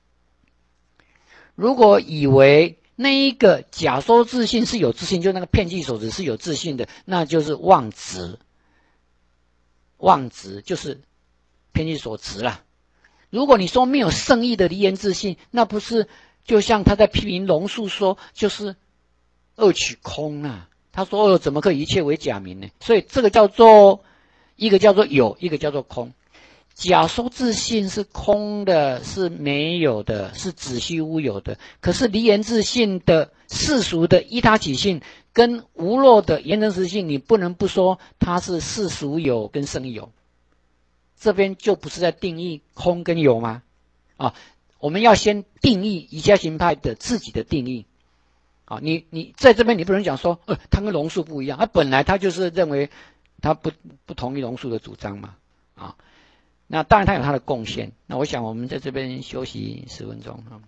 如果以为那一个假说自性是有自性，就那个遍计所执是有自性的，那就是妄执。妄执就是遍计所执啦。如果你说没有圣义的离言自性，那不是就像他在批评龙树说，就是二取空啊。他说哦，怎么可以一切为假名呢？所以这个叫做一个叫做有，一个叫做空。假说自性是空的，是没有的，是子虚乌有的。可是离言自性的世俗的依他起性跟无漏的言成实性，你不能不说它是世俗有跟圣义有。这边就不是在定义空跟有吗？啊，我们要先定义瑜伽行派的自己的定义。啊，你你在这边你不能讲说，呃，他跟龙树不一样，他本来他就是认为他不不同意龙树的主张嘛，啊。那当然他有他的贡献，那我想我们在这边休息十分钟啊。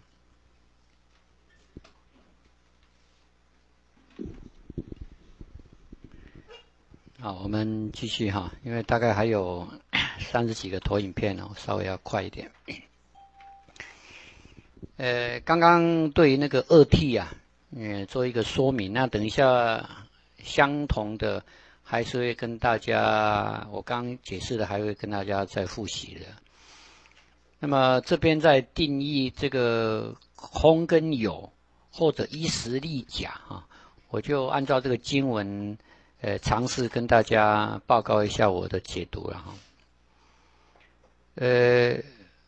好，我们继续哈，因为大概还有三十几个投影片哦，稍微要快一点。呃，刚刚对于那个二谛啊，呃，做一个说明，那等一下相同的还是会跟大家，我刚解释的还会跟大家再复习的。那么这边在定义这个空跟有，或者依实立假啊，我就按照这个经文，呃，尝试跟大家报告一下我的解读了哈。呃，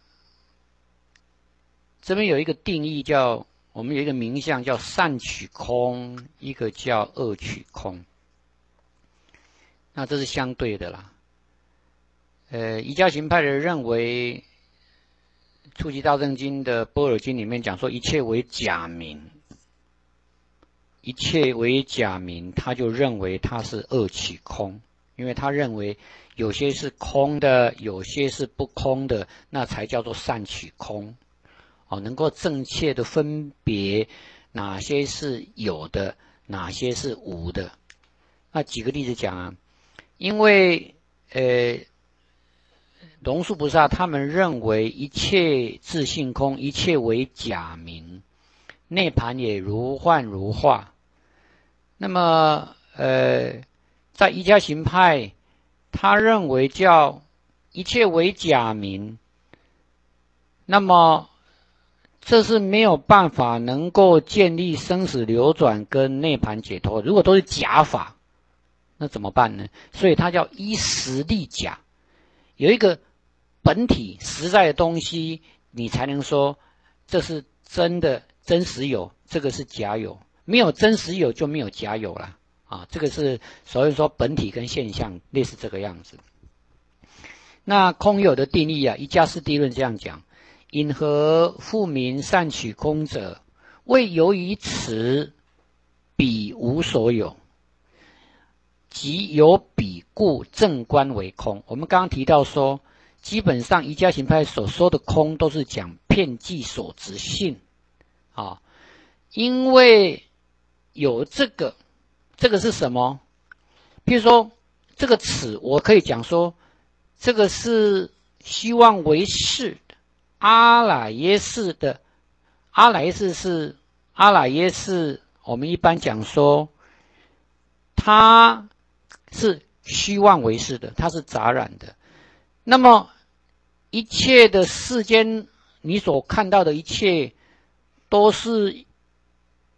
这边有一个定义叫，我们有一个名相叫善取空，一个叫恶取空。那这是相对的啦。呃，瑜伽行派的人认为，初级大乘经的般若经里面讲说，一切为假名，一切为假名，他就认为它是恶取空，因为他认为有些是空的，有些是不空的，那才叫做善取空。哦，能够正确的分别哪些是有的，哪些是无的。那举个例子讲啊，因为呃，龙树菩萨他们认为一切自性空，一切为假名，涅槃也如幻如化。那么呃，在瑜伽行派，他认为叫一切为假名，那么这是没有办法能够建立生死流转跟涅槃解脱。如果都是假法，那怎么办呢？所以它叫依实立假，有一个本体实在的东西，你才能说这是真的真实有，这个是假有。没有真实有就没有假有了啊，这个是所以说本体跟现象类似这个样子。那空有的定义啊，瑜伽师地论这样讲。因何复名善取空者？为由于此彼无所有，即有彼故正观为空。我们刚刚提到说，基本上瑜伽行派所说的空都是讲遍计所执性啊，因为有这个，这个是什么？譬如说这个此，我可以讲说，这个是希望为是。阿赖耶识的阿赖耶识是阿赖耶识，我们一般讲说，它是虚妄为是的，它是杂染的。那么一切的世间，你所看到的一切，都是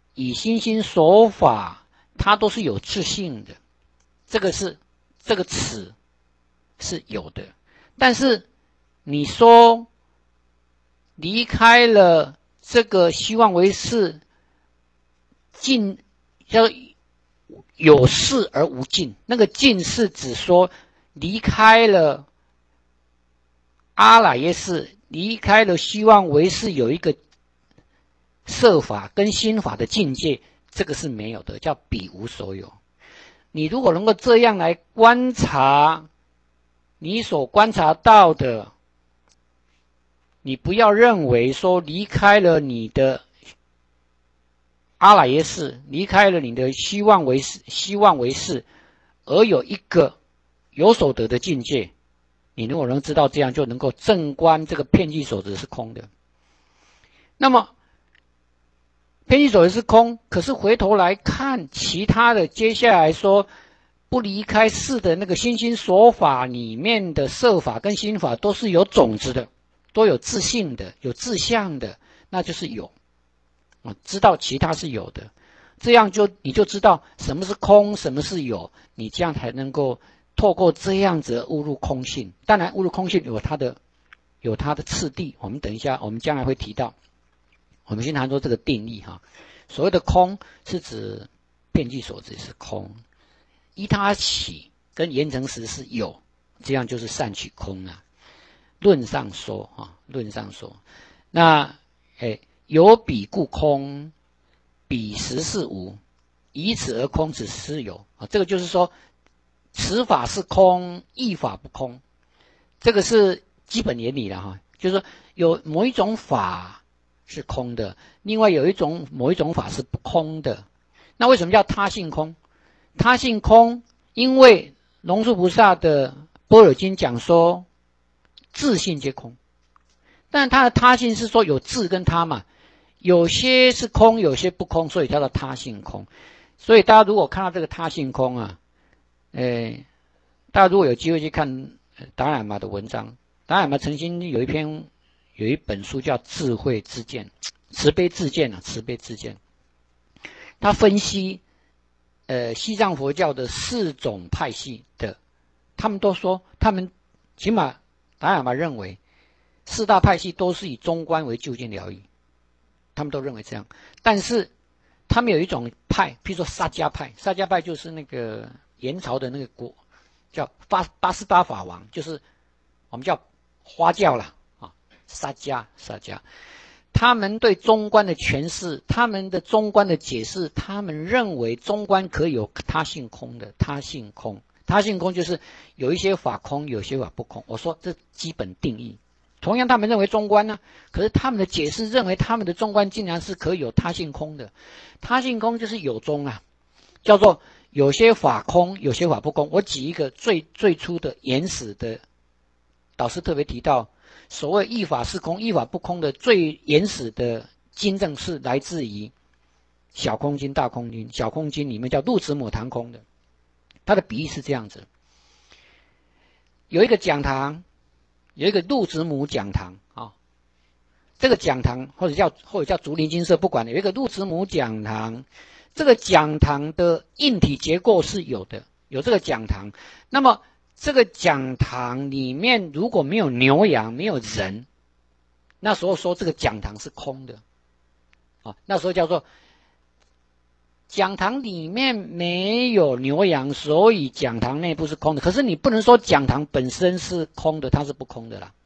以心心所法，它都是有自性的，这个是这个此是有的。但是你说离开了这个希望为事，尽叫有事而无尽，那个尽是指说离开了阿赖耶识，离开了希望为事有一个色法跟心法的境界，这个是没有的，叫彼无所有。你如果能够这样来观察你所观察到的，你不要认为说离开了你的阿赖耶识，离开了你的希望为事，希望为事，而有一个有所得的境界。你如果能知道这样，就能够正观这个遍计所得是空的。那么遍计所得是空，可是回头来看其他的，接下来说不离开事的那个心心所法里面的色法跟心法都是有种子的，都有自性的，有自相的，那就是有。知道其他是有的，这样就你就知道什么是空，什么是有，你这样才能够透过这样子悟入空性。当然悟入空性有它的有它的次第，我们等一下我们将来会提到。我们先谈说这个定义哈，所谓的空是指遍计所知是空，依他起跟言成实是有，这样就是善取空啊。论上说啊，论上说，那诶有彼故空，彼实是无，以此而空，此实有啊。这个就是说，此法是空，异法不空，这个是基本原理了哈。就是说，有某一种法是空的，另外有一种某一种法是不空的。那为什么叫他性空？他性空，因为龙树菩萨的般若经讲说，自性皆空，但它的他性是说有自跟他嘛。有些是空，有些不空，所以叫做他性空。所以大家如果看到这个他性空啊，诶，大家如果有机会去看达赖喇嘛的文章，达赖喇嘛曾经有一篇有一本书叫《智慧自见》，慈悲自见啊，慈悲自见。他分析呃西藏佛教的四种派系的，他们都说，他们起码达赖喇嘛认为四大派系都是以中观为究竟疗愈。他们都认为这样，但是他们有一种派，譬如说萨迦派，萨迦派就是那个元朝的那个国叫八八十八法王，就是我们叫花教啦啊，萨迦萨迦，他们对中观的诠释，他们的中观的解释，他们认为中观可以有他性空的，他性空，他性空就是有一些法空，有些法不空。我说这基本定义。同样他们认为中观呢，可是他们的解释认为他们的中观竟然是可以有他性空的。他性空就是有中啊，叫做有些法空，有些法不空。我举一个最最初的原始的，导师特别提到，所谓一法是空，一法不空的最原始的经证是来自于小空经、大空经。小空经里面叫入子母谈空的，它的比喻是这样子：有一个讲堂。有一个入子母讲堂啊，这个讲堂或者叫或者叫竹林精舍，不管有一个入子母讲堂，这个讲堂的硬体结构是有的，有这个讲堂。那么这个讲堂里面如果没有牛羊，没有人，那时候说这个讲堂是空的啊，那时候叫做讲堂里面没有牛羊，所以讲堂内部是空的。可是你不能说讲堂本身是空的，它是不空的啦。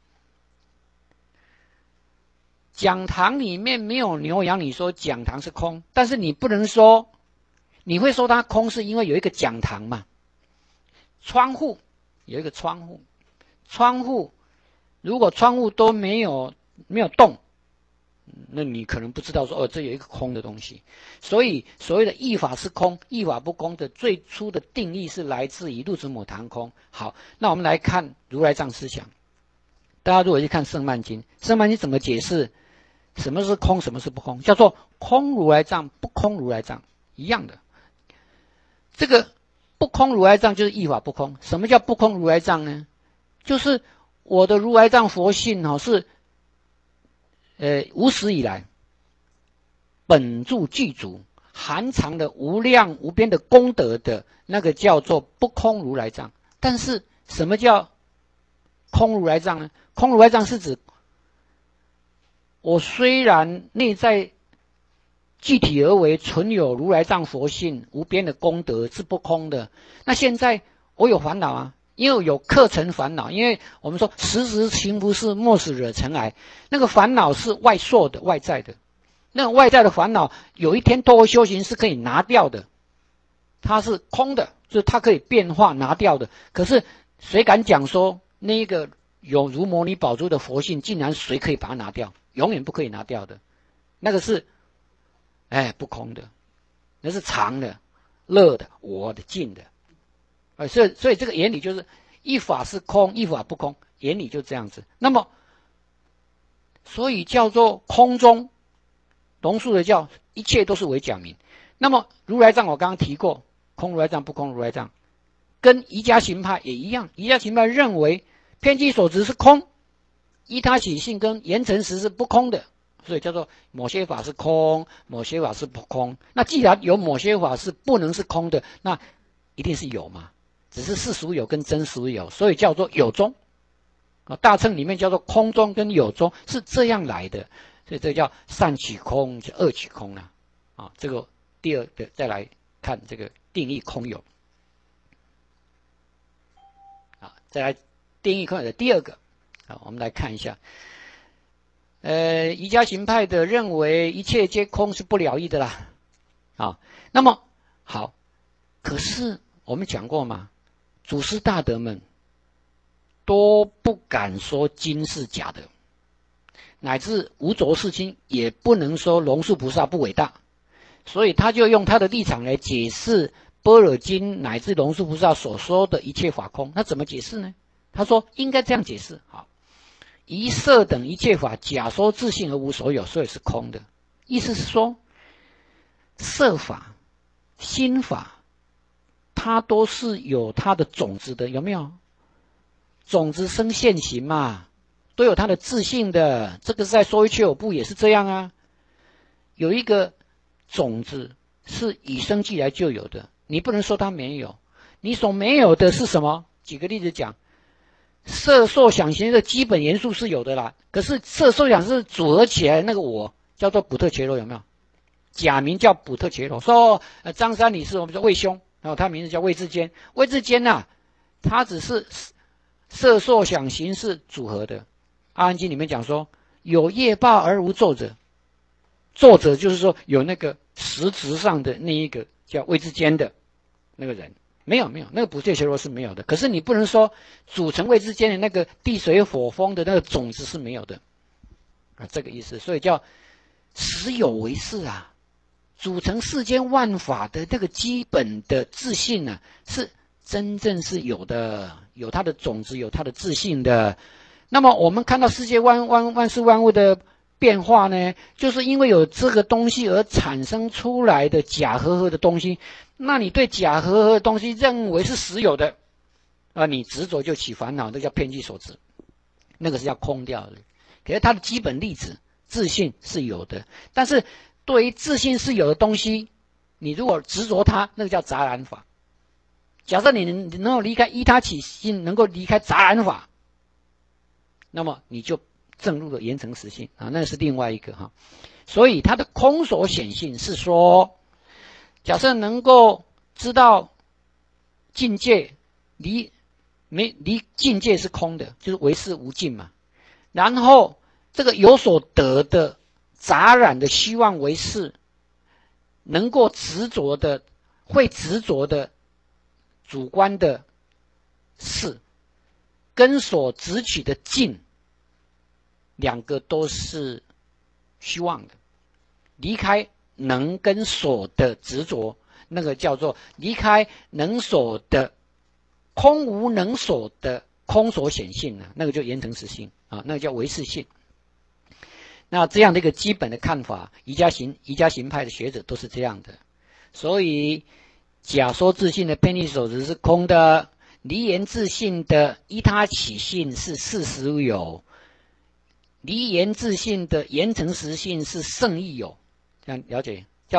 讲堂里面没有牛羊，你说讲堂是空，但是你不能说，你会说它空是因为有一个讲堂嘛？窗户有一个窗户，窗户如果窗户都没有没有动，那你可能不知道说哦，这有一个空的东西。所以所谓的异法是空，异法不空的最初的定义是来自于入子母谈空。好，那我们来看如来藏思想。大家如果去看圣曼经，圣曼经怎么解释什么是空，什么是不空？叫做空如来藏，不空如来藏，一样的。这个不空如来藏就是异法不空。什么叫不空如来藏呢？就是我的如来藏佛性哦，是呃，无始以来本住具足， 含藏的无量无边的功德的那个叫做不空如来藏。但是什么叫空如来藏呢？空如来藏是指我虽然内在具体而为存有如来藏佛性无边的功德是不空的，那现在我有烦恼啊，因为有客尘烦恼，因为我们说时时行不是莫使惹尘埃，那个烦恼是外受的外在的，那个外在的烦恼有一天透过修行是可以拿掉的，它是空的，就是它可以变化拿掉的。可是谁敢讲说那个有如摩尼宝珠的佛性竟然谁可以把它拿掉？永远不可以拿掉的，那个是哎不空的，那是常的乐的我的净的。呃，所以所以这个原理就是一法是空，一法不空，原理就这样子。那么所以叫做空中龙树的教，一切都是为假名。那么如来藏我刚刚提过，空如来藏不空如来藏，跟瑜伽行派也一样，瑜伽行派认为遍计所执是空，依他起性跟言成实是不空的，所以叫做某些法是空，某些法是不空。那既然有某些法是不能是空的，那一定是有嘛，只是世俗有跟真俗有，所以叫做有中啊。大乘里面叫做空中跟有中是这样来的，所以这叫善取空，恶取空啊。啊，这个第二个再来看这个定义空有啊，再来定义空有的第二个。好，我们来看一下，呃，瑜伽行派的认为一切皆空是不了义的啦，啊，那么好，可是我们讲过嘛，祖师大德们都不敢说经是假的，乃至无着世亲也不能说龙树菩萨不伟大，所以他就用他的立场来解释般若经乃至龙树菩萨所说的一切法空。那怎么解释呢？他说应该这样解释，好。一色等一切法假说自性而无所有，所以是空的。意思是说，色法、心法，它都是有它的种子的，有没有？种子生现行嘛，都有它的自性的。这个在说一切有部也是这样啊。有一个种子是与生俱来就有的，你不能说它没有。你所没有的是什么？举个例子讲。色受想行的基本元素是有的啦，可是色受想是组合起来那个我叫做补特伽罗，有没有？假名叫补特伽罗。说呃张三李四，我们说魏兄，然后他名字叫魏志坚。魏志坚呐、啊，他只是色受想行识组合的。阿含经里面讲说，有业报而无作者，作者就是说有那个实质上的那一个叫魏志坚的那个人。没有没有，那个补特伽罗是没有的。可是你不能说组成位之间的那个地水火风的那个种子是没有的啊，这个意思。所以叫实有为是啊，组成世间万法的这个基本的自信啊，是真正是有的，有它的种子，有它的自信的。那么我们看到世界万万万事万物的变化呢，就是因为有这个东西而产生出来的假合合的东西。那你对假合合的东西认为是实有的啊，你执着就起烦恼，那叫遍计所执，那个是要空掉的。可是它的基本粒子自信是有的，但是对于自信是有的东西，你如果执着它，那个叫杂染法。假设你能能够离开依他起心，能够离开杂染法，那么你就证入了严成实性啊，那是另外一个哈。所以它的空所显性是说，假设能够知道境界离没离境界是空的，就是唯是无尽嘛。然后这个有所得的杂染的虚妄为是，能够执着的会执着的主观的是，跟所执取的境，两个都是虚妄的。离开能跟所的执着，那个叫做离开能所的空无能所的空所显性啊，那个就严成实性啊，那个叫唯识性。那这样的一个基本的看法，瑜伽行瑜伽行派的学者都是这样的。所以假说自性的遍计所执是空的，离言自性的依他起性是事实有，离言自性的言成实性是圣义有。这样了解，叫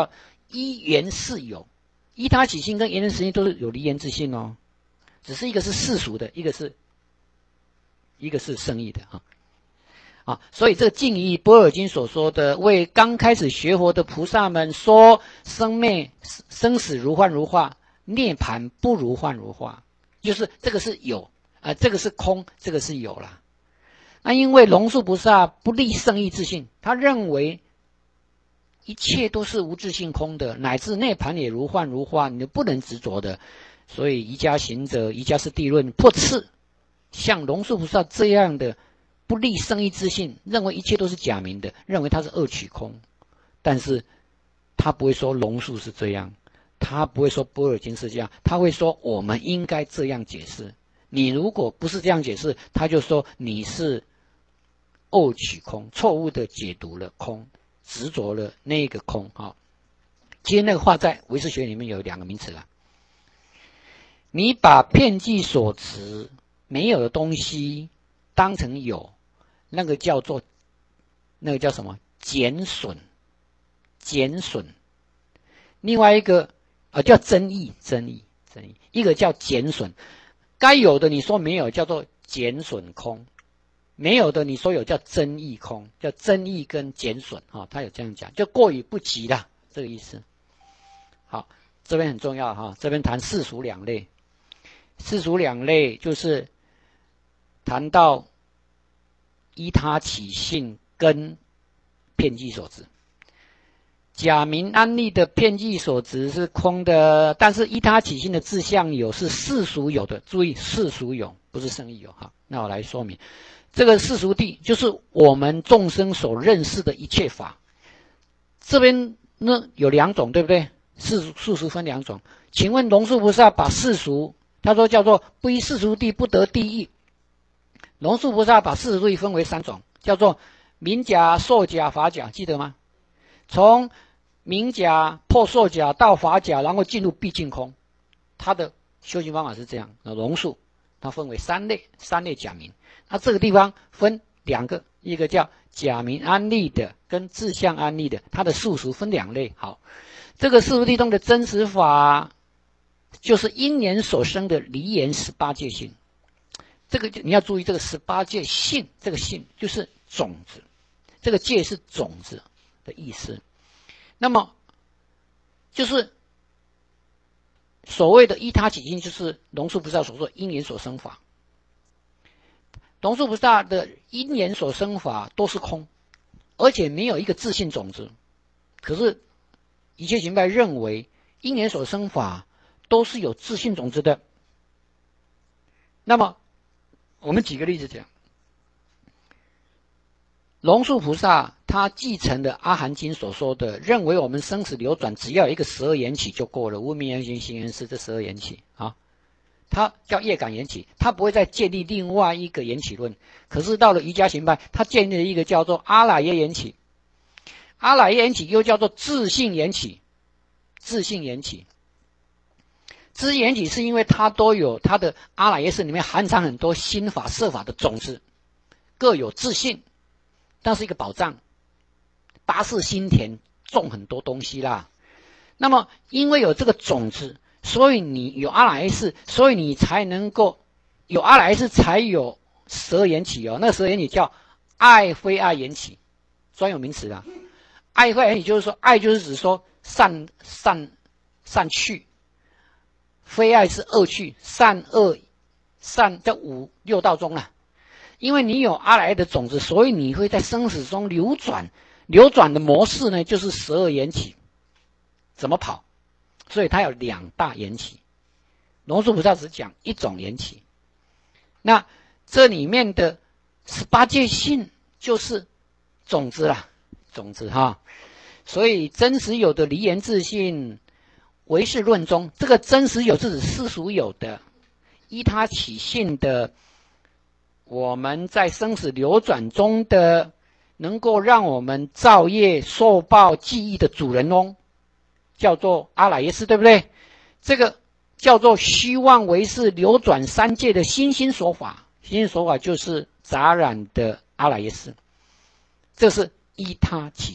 依缘是有，依他起性跟缘人实性都是有离缘之性哦，只是一个是世俗的，一个是一个是圣义的啊。啊，所以这个净义般若经所说的，为刚开始学佛的菩萨们说，生灭生死如幻如化，涅槃不如幻如化，就是这个是有，啊、呃，这个是空，这个是有啦。那因为龙树菩萨不立圣义自性，他认为一切都是无自性空的，乃至涅槃也如幻如化，你不能执着的。所以瑜伽行者、瑜伽师地论破斥，像龙树菩萨这样的。不立圣义之性，认为一切都是假名的，认为它是二取空，但是他不会说龙树是这样，他不会说般若经是这样，他会说我们应该这样解释。你如果不是这样解释，他就说你是二取空，错误的解读了空，执着了那个空啊。其实那个话在唯识学里面有两个名词啦，你把遍计所持没有的东西当成有。那个叫做，那个叫什么？减损，减损。另外一个啊叫增益，增益，增益。一个叫减损，该有的你说没有，叫做减损空；没有的你说有，叫增益空，叫增益跟减损啊、哦。他有这样讲，就过于不及了，这个意思。好，这边很重要哈、哦，这边谈世俗两类，世俗两类就是谈到。依他起性跟遍计所执，假名安立的遍计所执是空的，但是依他起性的自相有是世俗有的，注意世俗有不是圣义有哈。那我来说明，这个世俗谛就是我们众生所认识的一切法。这边呢有两种，对不对？世世俗分两种，请问龙树菩萨把世俗，他说叫做不依世俗谛不得地义。龙树菩萨把世俗谛分为三种，叫做明假、受假、法假，记得吗？从明假破受假到法假，然后进入毕竟空，他的修行方法是这样。龙树它分为三类，三类假名。那这个地方分两个，一个叫假名安立的，跟自相安立的，它的世俗分两类。好，这个世俗谛中的真实法，就是因缘所生的离缘十八界性。这个你要注意，这个十八界性，这个性就是种子，这个界是种子的意思。那么就是所谓的依他起性，就是龙树菩萨所说因缘所生法。龙树菩萨的因缘所生法都是空，而且没有一个自性种子。可是一切行派认为因缘所生法都是有自性种子的。那么我们举个例子讲，龙树菩萨他继承了阿含经所说的，认为我们生死流转只要有一个十二缘起就够了，无明缘行行缘识这十二缘起啊，他叫业感缘起，他不会再建立另外一个缘起论。可是到了瑜伽行派，他建立了一个叫做阿赖耶缘起，阿赖耶缘起又叫做自性缘起，自性缘起。自性缘起是因为它都有它的阿赖耶识里面含藏很多心法色法的种子，各有自性，但是一个宝藏，八识心田种很多东西啦。那么因为有这个种子，所以你有阿赖耶识，所以你才能够有阿赖耶识，才有十二缘起哦。那十二缘起叫爱非爱缘起，专有名词啦。爱非爱缘起就是说，爱就是指说善善善趣。非爱是恶趣，善恶善在五六道中啦。因为你有阿赖耶的种子，所以你会在生死中流转，流转的模式呢就是十二缘起，怎么跑？所以它有两大缘起。龙树菩萨只讲一种缘起，那这里面的十八界性就是种子啦，种子哈。所以真实有的离缘自性。唯识论中，这个真实有是指世俗有的，依他起性的，我们在生死流转中的，能够让我们造业受报记忆的主人翁，叫做阿赖耶识，对不对？这个叫做虚妄唯识流转三界的心心所法，心心所法就是杂染的阿赖耶识，这是依他起性。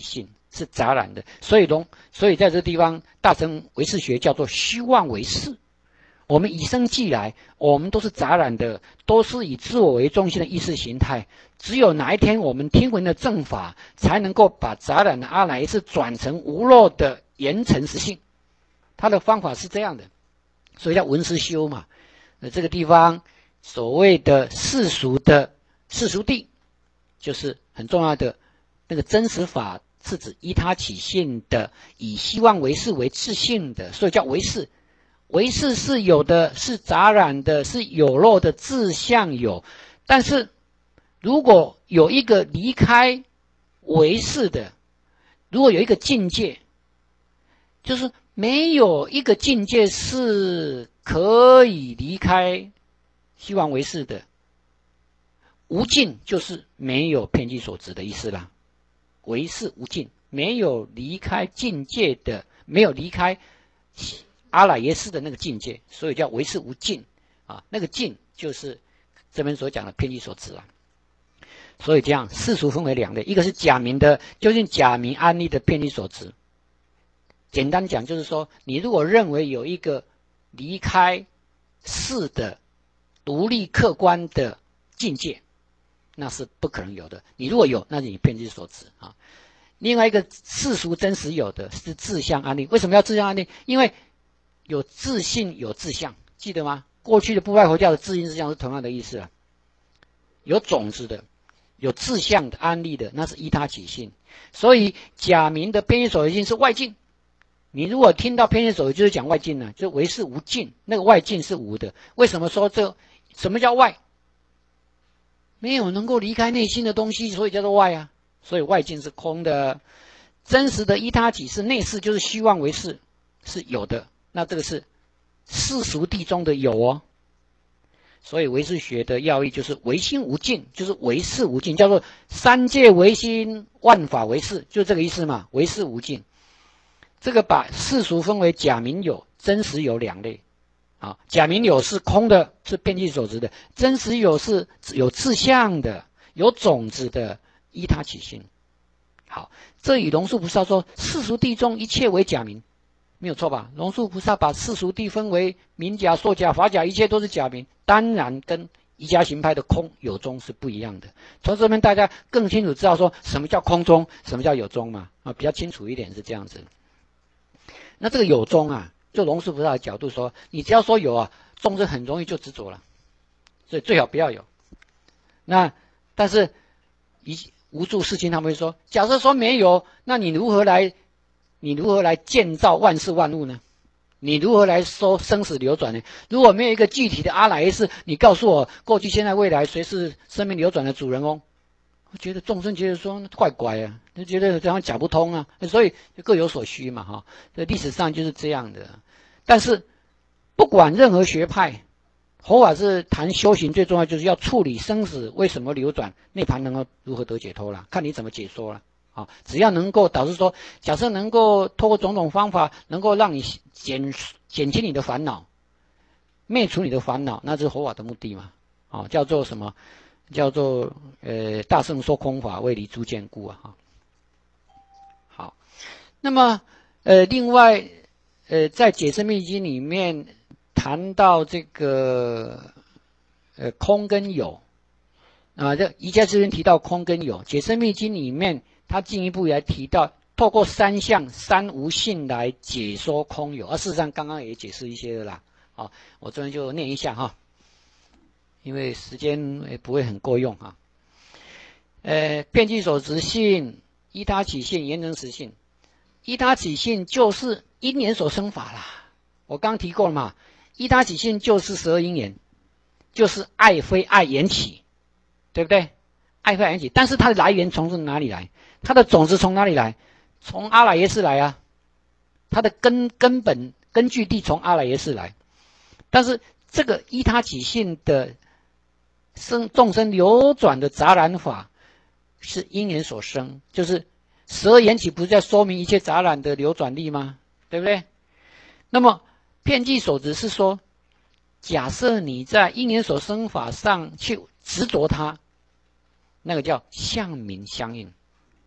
是杂染的，所以龙，所以在这个地方，大乘唯识学叫做虚妄唯识。我们与生俱来，我们都是杂染的，都是以自我为中心的意识形态。只有哪一天我们听闻了正法，才能够把杂染的阿赖耶识转成无漏的严成实性。他的方法是这样的，所以叫闻思修嘛。那这个地方所谓的世俗的世俗谛，就是很重要的那个真实法，是指依他起性的，以希望为识为自性的，所以叫唯识。唯识是有的，是杂染的，是有漏的自相有。但是如果有一个离开唯识的，如果有一个境界，就是没有一个境界是可以离开希望唯识的，无尽就是没有遍计所执的意思啦。唯识无尽，没有离开境界的，没有离开阿赖耶识的那个境界，所以叫唯识无尽啊。那个尽就是这边所讲的遍计所执啊。所以这样世俗分为两类，一个是假名的，就是假名安立的遍计所执。简单讲就是说，你如果认为有一个离开世的独立客观的境界，那是不可能有的。你如果有，那是你遍计所执啊。另外一个世俗真实有的是自相安立。为什么要自相安立？因为有自性有自相，记得吗？过去的部派佛教的自性自相是同样的意思啊。有种子的，有自相的安立的，那是依他起性。所以假名的遍计所执性是外境。你如果听到遍计所执就是讲外境呢，就唯识无境，那个外境是无的。为什么说这什么叫外？没有能够离开内心的东西，所以叫做外啊。所以外境是空的，真实的依他起是内识，就是虚妄唯识是有的。那这个是世俗谛中的有哦。所以唯识学的要义就是唯心无尽，就是唯识无尽，叫做三界唯心，万法唯识，就这个意思嘛。唯识无尽，这个把世俗分为假名有、真实有两类。啊，假名有是空的，是遍计所执的；真实有是有自相的，有种子的，依他起性。好，这与龙树菩萨说世俗谛中一切为假名，没有错吧？龙树菩萨把世俗谛分为名假、说假、法假，一切都是假名，当然跟瑜伽行派的空有中是不一样的。从这边大家更清楚知道说什么叫空中，什么叫有中嘛？啊，比较清楚一点是这样子。那这个有中啊，就龙树菩萨的角度说，你只要说有啊，众生很容易就执着了，所以最好不要有。那但是一无助世亲他们会说，假设说没有，那你如何来你如何来建造万事万物呢？你如何来说生死流转呢？如果没有一个具体的阿赖耶识，你告诉我过去现在未来谁是生命流转的主人翁？我觉得众生觉得说怪怪啊，就觉得这样讲不通啊，所以就各有所需嘛哈。这历史上就是这样的。但是不管任何学派，佛法是谈修行，最重要就是要处理生死为什么流转，涅槃能够如何得解脱啦，看你怎么解说啦。啊，只要能够导致说，假设能够透过种种方法，能够让你减减轻你的烦恼，灭除你的烦恼，那是佛法的目的嘛。啊，叫做什么？叫做呃大圣说空法，为离诸见故啊。哈，好，那么呃另外呃在解释密经里面谈到这个呃空跟有啊，这瑜伽师人提到空跟有，解释密经里面他进一步来提到，透过三相三无性来解说空有，而事实上刚刚也解释一些的啦。好，我这边就念一下哈。因为时间也不会很够用啊。呃，遍计所执性、依他起性、严成实性。依他起性就是因缘所生法啦。我刚提过了嘛，依他起性就是十二因缘，就是爱非爱缘起，对不对？爱非爱缘起，但是它的来源从哪里来？它的种子从哪里来？从阿赖耶识来啊。它的根根本根据地从阿赖耶识来，但是这个依他起性的生众生流转的杂染法是因缘所生，就是十二缘起不是在说明一切杂染的流转力吗？对不对？那么遍计所执是说，假设你在因缘所生法上去执着它，那个叫相名相应。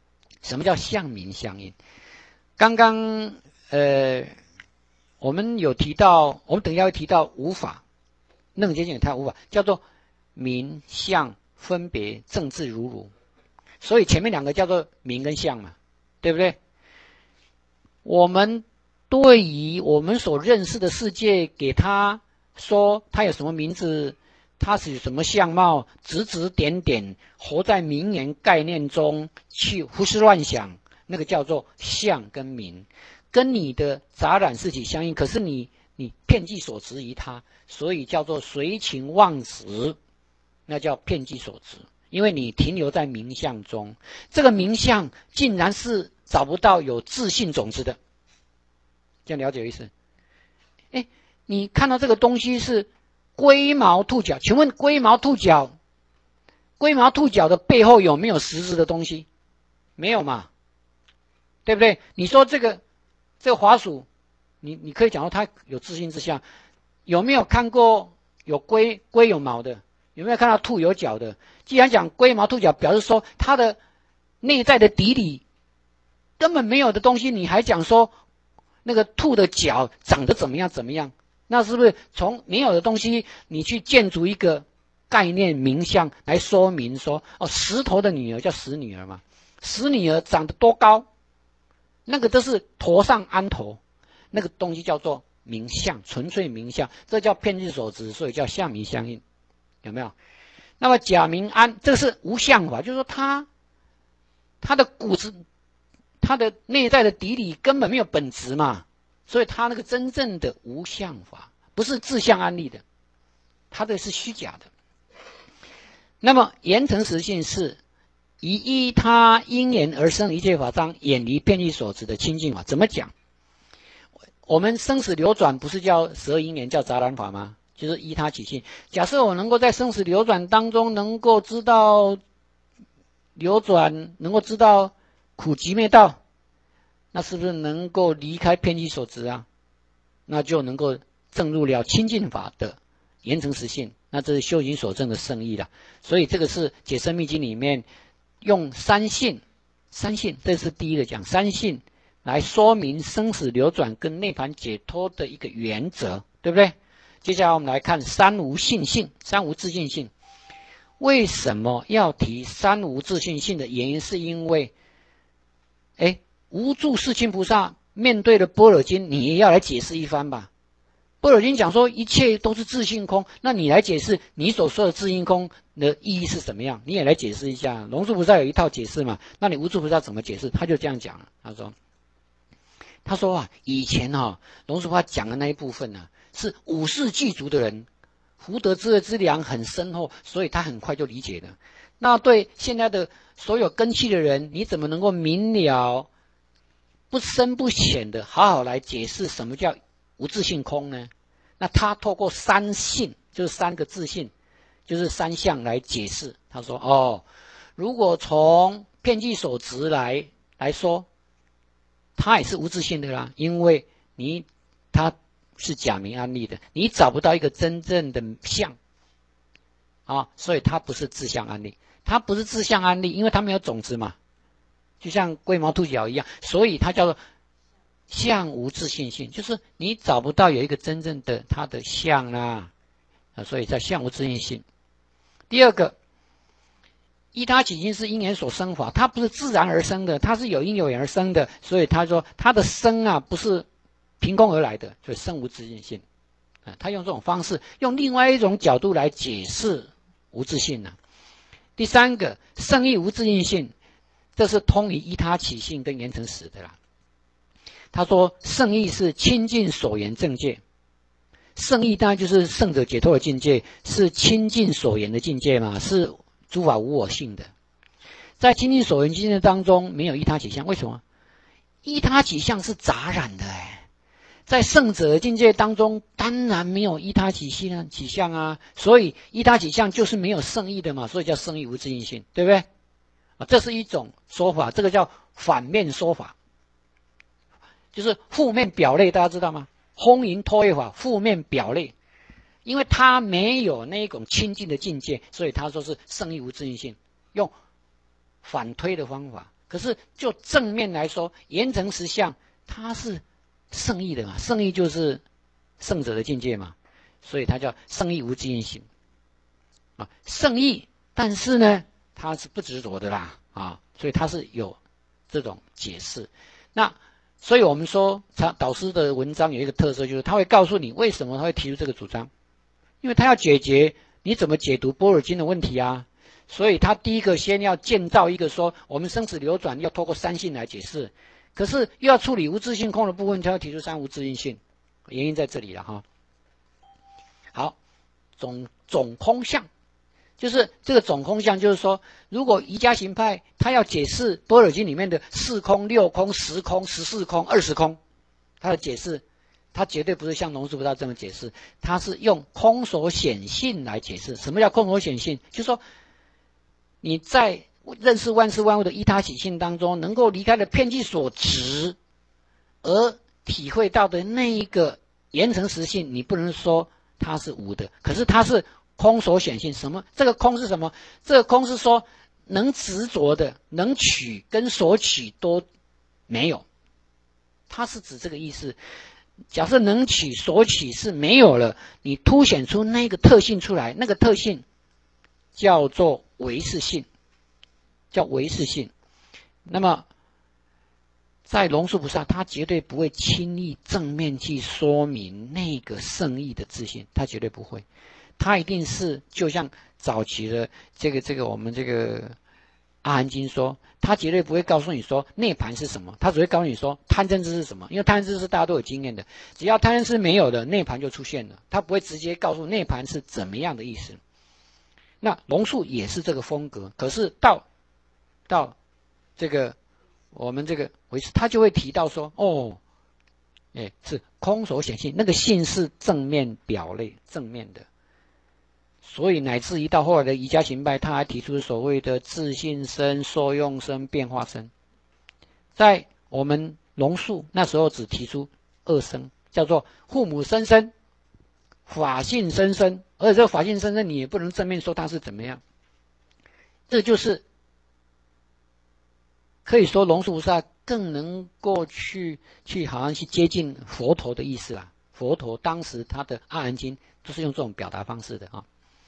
什么叫相名相应？刚刚呃，我们有提到，我们等一下会提到无法，楞严经有它无法，叫做名相分别正自如如。所以前面两个叫做名跟相嘛，对不对？我们对于我们所认识的世界，给他说他有什么名字，他是什么相貌，指指点点，活在名言概念中去胡思乱想，那个叫做相跟名，跟你的杂染事体相应，可是你你遍计所执于他，所以叫做随情忘执，那叫遍计所执。因为你停留在名相中，这个名相竟然是找不到有自信种子的，这样了解意思？哎，你看到这个东西是龟毛兔角，请问龟毛兔角，龟毛兔角的背后有没有实质的东西？没有嘛，对不对？你说这个这个滑鼠，你你可以讲到它有自信之相，有没有看过有龟龟有毛的？有没有看到兔有角的？既然讲龟毛兔角，表示说它的内在的底里根本没有的东西，你还讲说那个兔的角长得怎么样怎么样？那是不是从没有的东西，你去建筑一个概念名相来说明说，哦，石头的女儿叫石女儿嘛，石女儿长得多高？那个都是头上安头，那个东西叫做名相，纯粹名相，这叫遍计所执，所以叫相名相应。有没有？那么假名安，这个是无相法，就是说他他的骨子，他的内在的底里根本没有本质嘛，所以他那个真正的无相法，不是自相安立的，他的是虚假的。那么言成实性是以依他因缘而生一切法章，远离遍计所执的清净法。怎么讲？我们生死流转不是叫十二因缘，叫杂染法吗？就是依他起性。假设我能够在生死流转当中，能够知道流转，能够知道苦集灭道，那是不是能够离开遍计所执啊？那就能够证入了清净法的言成实性。那这是修行所证的圣意了。所以这个是解深密经里面用三性，三性，这是第一个讲三性来说明生死流转跟涅槃解脱的一个原则，对不对？接下来我们来看三无性性，三无自性性。为什么要提三无自性性的原因，是因为，哎，无住世亲菩萨面对了般若经，你也要来解释一番吧。般若经讲说一切都是自性空，那你来解释你所说的自性空的意义是什么样？你也来解释一下。龙树菩萨有一套解释嘛，那你无住菩萨怎么解释？他就这样讲了，他说，他说啊，以前啊，龙树菩萨讲的那一部分呢、啊。是五世具足的人，福德智慧之粮很深厚，所以他很快就理解了。那对现在的所有根器的人，你怎么能够明了、不深不浅的好好来解释什么叫无自性空呢？那他透过三性，就是三个自性，就是三相来解释。他说：哦，如果从遍计所执来来说，他也是无自性的啦，因为你他。是假名安立的，你找不到一个真正的相啊，所以它不是自相安立，它不是自相安立，因为它没有种子嘛，就像龟毛兔角一样，所以它叫做相无自性性，就是你找不到有一个真正的它的相啊，啊，所以叫相无自性性。第二个，依他起性是因缘所生法，它不是自然而生的，它是有因有缘而生的，所以他说它的生啊不是凭空而来的，所以生无自性性，啊，他用这种方式，用另外一种角度来解释无自性呢、啊。第三个，圣意无自性性，这是通于依他起性跟言成实的啦。他说，圣意是清净所缘正界，圣意当然就是圣者解脱的境界，是清净所缘的境界嘛，是诸法无我性的。在清净所缘境界当中，没有依他起相，为什么？依他起相是杂染的哎。在圣者的境界当中，当然没有依他起性起相啊，所以依他起相就是没有圣意的嘛，所以叫圣意无自性性，对不对？啊，这是一种说法，这个叫反面说法，就是负面表类，大家知道吗？轰迎托业法，负面表类，因为他没有那种清净的境界，所以他说是圣意无自性性，用反推的方法。 可是就正面来说，言成实相它是圣意的嘛，圣意就是圣者的境界嘛，所以它叫圣意无自性行啊，圣意，但是呢，它是不执着的啦啊，所以它是有这种解释。那所以我们说，他导师的文章有一个特色，就是他会告诉你为什么他会提出这个主张，因为他要解决你怎么解读般若经的问题啊。所以他第一个先要建造一个说，我们生死流转要透过三性来解释，可是又要处理无自性空的部分，他要提出三无自性性，原因在这里了哈。好，总总空相。就是这个总空相，就是说，如果瑜伽行派他要解释般若经里面的四空、六空、十空、十四空、二十空，他的解释，他绝对不是像龙树菩萨这么解释，他是用空所显性来解释。什么叫空所显性？就是说你在认识万事万物的依他起性当中，能够离开了遍计所执，而体会到的那一个言成实性，你不能说它是无的，可是它是空所显性。什么？这个空是什么？这个空是说能执着的、能取跟所取都没有，它是指这个意思。假设能取所取是没有了，你凸显出那个特性出来，那个特性叫做唯识性，叫唯识性。那么在龙树菩萨，他绝对不会轻易正面去说明那个圣意的自信，他绝对不会。他一定是就像早期的这个这个我们这个阿含经说，他绝对不会告诉你说涅槃是什么，他只会告诉你说贪嗔痴是什么，因为贪嗔痴是大家都有经验的，只要贪嗔痴没有了，涅槃就出现了，他不会直接告诉涅槃是怎么样的意思。那龙树也是这个风格，可是到到这个我们这个为师，他就会提到说，哦，哎，是空所显性，那个性是正面表类，正面的。所以乃至于到后来的瑜伽行派，他还提出所谓的自性身、受用身、变化身。在我们龙树那时候只提出二身，叫做父母生身、法性生身，而且这个法性生身你也不能正面说它是怎么样。这就是可以说龙树菩萨更能够去去好像去接近佛陀的意思啦。佛陀当时他的阿含经都是用这种表达方式的啊。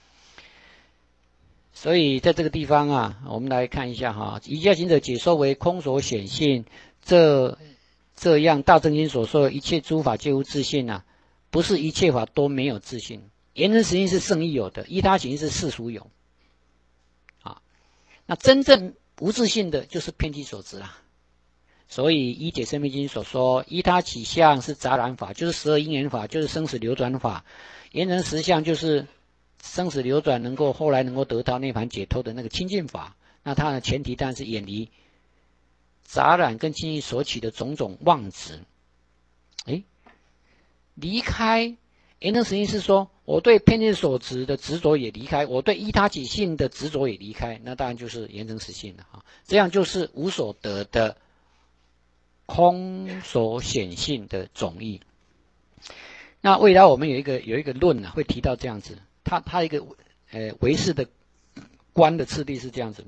所以在这个地方啊，我们来看一下哈，瑜伽行者解说为空所显性，这这样大正经所说的一切诸法皆无自性啊，不是一切法都没有自性。言成实性是圣意有的，依他行是世俗有。啊，那真正无自性的就是遍计所执啦。所以依解生密经所说，依他起相是杂染法，就是十二因缘法，就是生死流转法。言成实相就是生死流转能够后来能够得到涅槃解脱的那个清净法，那它的前提当然是远离杂染跟轻易所起的种种妄执。诶，离开言成实性是说，我对遍计所执的执着也离开，我对依他起性的执着也离开，那当然就是言成实性了啊。这样就是无所得的空所显性的总义。那未来我们有一个有一个论啊，会提到这样子。他他一个呃唯识的观的次第是这样子，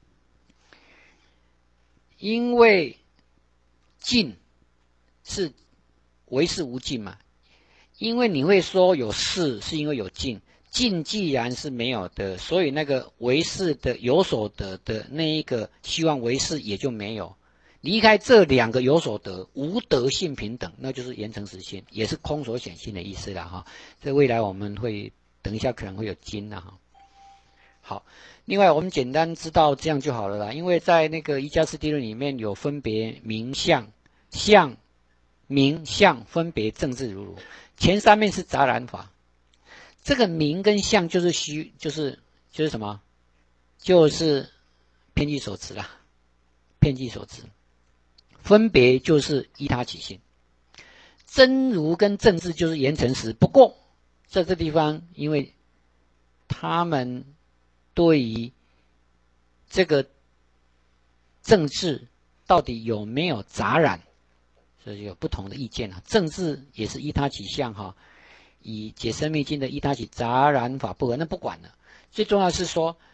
因为尽是唯识无尽嘛，因为你会说有事是因为有尽，尽既然是没有的，所以那个唯识的有所得的那一个希望唯识也就没有。离开这两个有所得，无德性平等，那就是言成实性，也是空所显性的意思了哈。这未来我们会等一下可能会有经了哈。好，另外我们简单知道这样就好了啦，因为在那个瑜伽师地论里面有分别名相、相、名相分别正自如如，前三面是杂染法，这个名跟相就是虚，就是就是什么，就是遍计所执啦，遍计所执。分别就是依他起性，真如跟正智就是言成实。不过在这地方，因为他们对于这个正智到底有没有杂染，所以有不同的意见啊。正智也是依他起相哈，以解深密经的依他起杂染法不合，那不管了。最重要是说，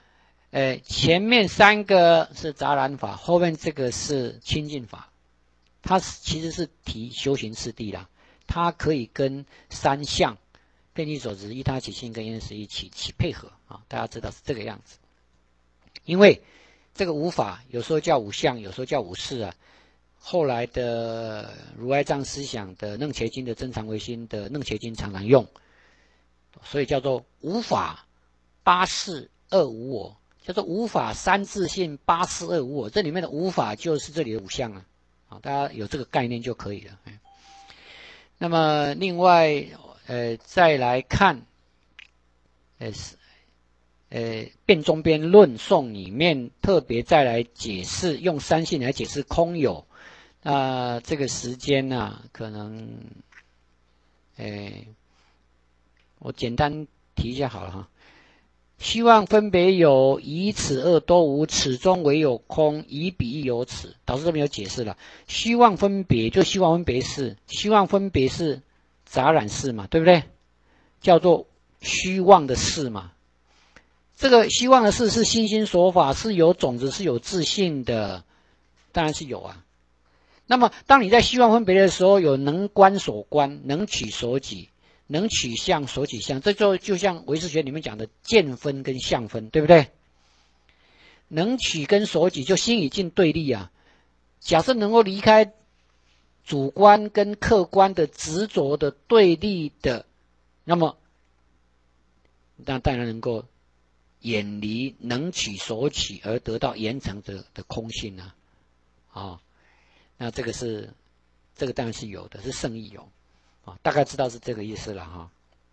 呃，前面三个是杂染法，后面这个是清净法，它其实是提修行次第啦，它可以跟三项遍计所执、依他起性跟厌食一起起配合啊，大家知道是这个样子。因为这个五法有时候叫五相，有时候叫五事啊。后来的如来藏思想的楞伽经的真常唯心的楞伽经常常用，所以叫做五法八事二无我，叫做五法三自性八事二无我。这里面的五法就是这里的五相啊，啊，大家有这个概念就可以了。那么另外，呃，再来看，呃，呃，辩中边论颂里面特别再来解释，用三性来解释空有。那、呃、这个时间呢、啊，可能，诶，我简单提一下好了哈。希望分别有，以此二都无，此中唯有空，以彼亦有此。导师这边有解释了，希望分别就希望分别是，希望分别是杂染事嘛，对不对？叫做虚妄的事嘛。这个虚妄的事是心心所法，是有种子，是有自信的，当然是有啊。那么，当你在希望分别的时候，有能观所观，能取所取，能取相所取相，这就就像唯识学里面讲的见分跟相分，对不对？能取跟所取就心已尽对立啊。假设能够离开主观跟客观的执着的对立的，那么那当然能够远离能取所取而得到严成的的空性啊，啊、哦，那这个是这个当然是有的，是圣意有啊、哦，大概知道是这个意思了哈、哦。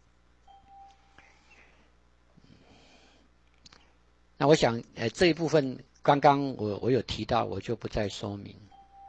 那我想，呃，这一部分刚刚我我有提到，我就不再说明。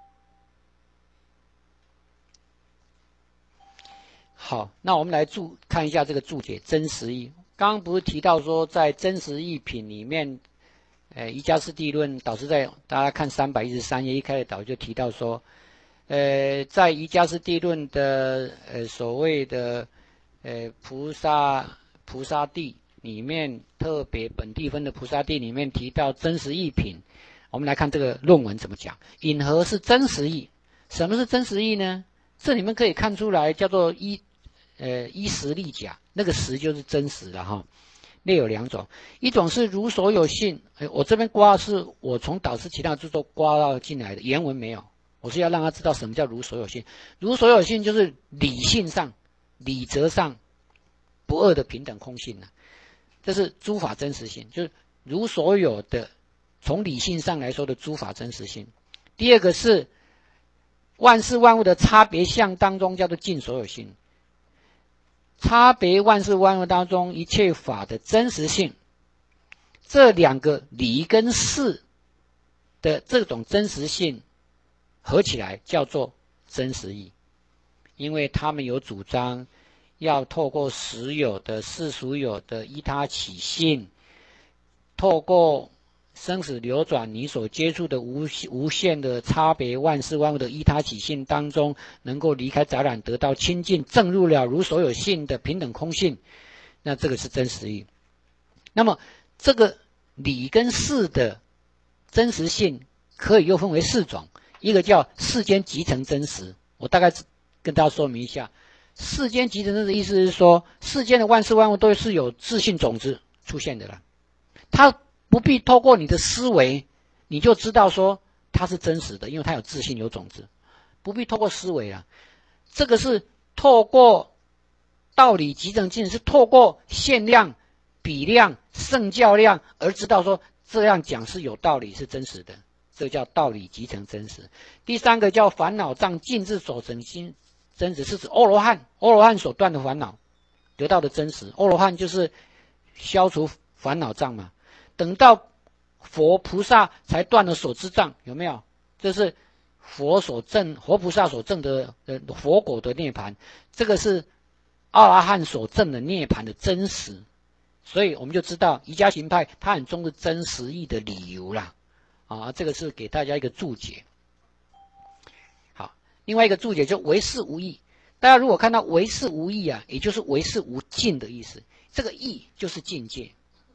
好，那我们来注看一下这个注解真实义。刚刚不是提到说，在真实义品里面，呃，瑜伽师地论导师在大家看三百一十三页一开始导就提到说，呃，在瑜伽师地论的呃所谓的呃菩萨菩萨地里面，特别本地分的菩萨地里面提到真实义品。我们来看这个论文怎么讲。引合是真实义，什么是真实义呢？这你们可以看出来，叫做依呃依实立假，那个实就是真实的哈。列有两种，一种是如所有性，我这边刮是我从导师其他著作刮到进来的，原文没有，我是要让他知道什么叫如所有性。如所有性就是理性上、理则上不二的平等空性呢、啊，这是诸法真实性，就是如所有的从理性上来说的诸法真实性。第二个是万事万物的差别相当中叫做尽所有性。差别万事万物当中一切法的真实性，这两个理跟事的这种真实性合起来叫做真实义，因为他们有主张要透过实有的世俗有的依他起性，透过生死流转你所接触的无无限的差别万事万物的依他起性当中，能够离开杂染得到清净，证入了如所有性的平等空性，那这个是真实义。那么这个理跟事的真实性可以又分为四种，一个叫世间即成真实，我大概跟大家说明一下，世间即成真实的意思是说，世间的万事万物都是有自性种子出现的了，它不必透过你的思维，你就知道说它是真实的，因为它有自信有种子，不必透过思维啊。这个是透过道理即成境，是透过限量、比量、圣教量而知道说这样讲是有道理，是真实的，这叫道理即成真实。第三个叫烦恼障尽至所成心真实，是指阿罗汉，阿罗汉所断的烦恼得到的真实。阿罗汉就是消除烦恼障嘛。等到佛菩萨才断了所知障，有没有？这是佛所证，佛菩萨所证的呃佛果的涅槃，这个是阿罗汉所证的涅槃的真实。所以我们就知道瑜伽行派它很重视真实义的理由啦。啊，这个是给大家一个注解。好，另外一个注解就唯识无义。大家如果看到唯识无义啊，也就是唯识无尽的意思。这个义就是境界。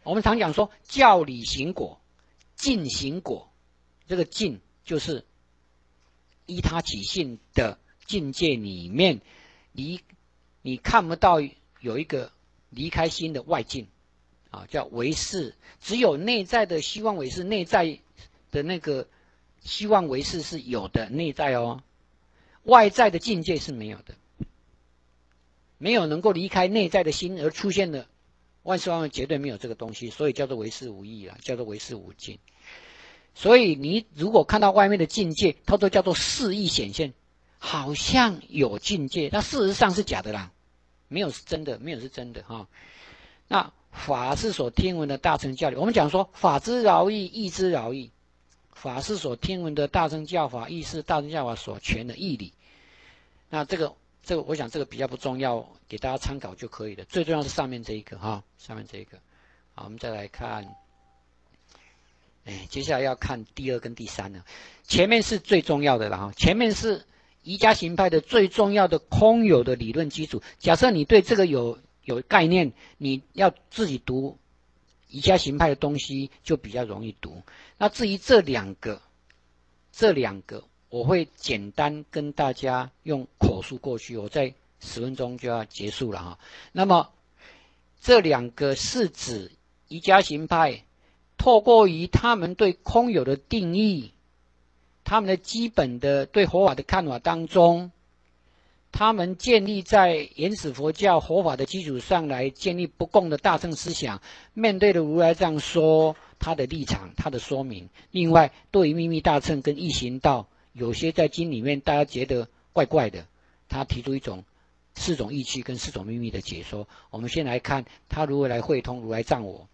我们常讲说教理行果，尽行果，这个尽就是依他起性的境界里面，离你看不到有一个离开心的外境啊，叫唯识。只有内在的希望唯识，内在的那个希望唯识是有的，内在哦，外在的境界是没有的，没有能够离开内在的心而出现的万事万物，绝对没有这个东西，所以叫做唯识无义啊，叫做唯识无境。所以你如果看到外面的境界，它都叫做示意显现，好像有境界，但事实上是假的啦，没有是真的，没有是真的哈、哦。那法是所听闻的大乘教理，我们讲说法之饶益，义之饶益。法是所听闻的大乘教法，义是大乘教法所全的义理。那这个这个，我想这个比较不重要，给大家参考就可以了。最重要是上面这一个哈、哦，上面这一个。好，我们再来看。哎，接下来要看第二跟第三了。前面是最重要的了哈，前面是瑜伽行派的最重要的空有的理论基础。假设你对这个有有概念，你要自己读瑜伽行派的东西就比较容易读。那至于这两个，这两个我会简单跟大家用口述过去，我在十分钟就要结束了哈。那么这两个是指瑜伽行派透过于他们对空有的定义，他们的基本的对佛法的看法当中，他们建立在原始佛教佛法的基础上来建立不共的大乘思想，面对的如来藏说他的立场，他的说明。另外对于秘密大乘跟异行道，有些在经里面大家觉得怪怪的，他提出一种四种义趣跟四种秘密的解说。我们先来看他如何来会通如来藏我。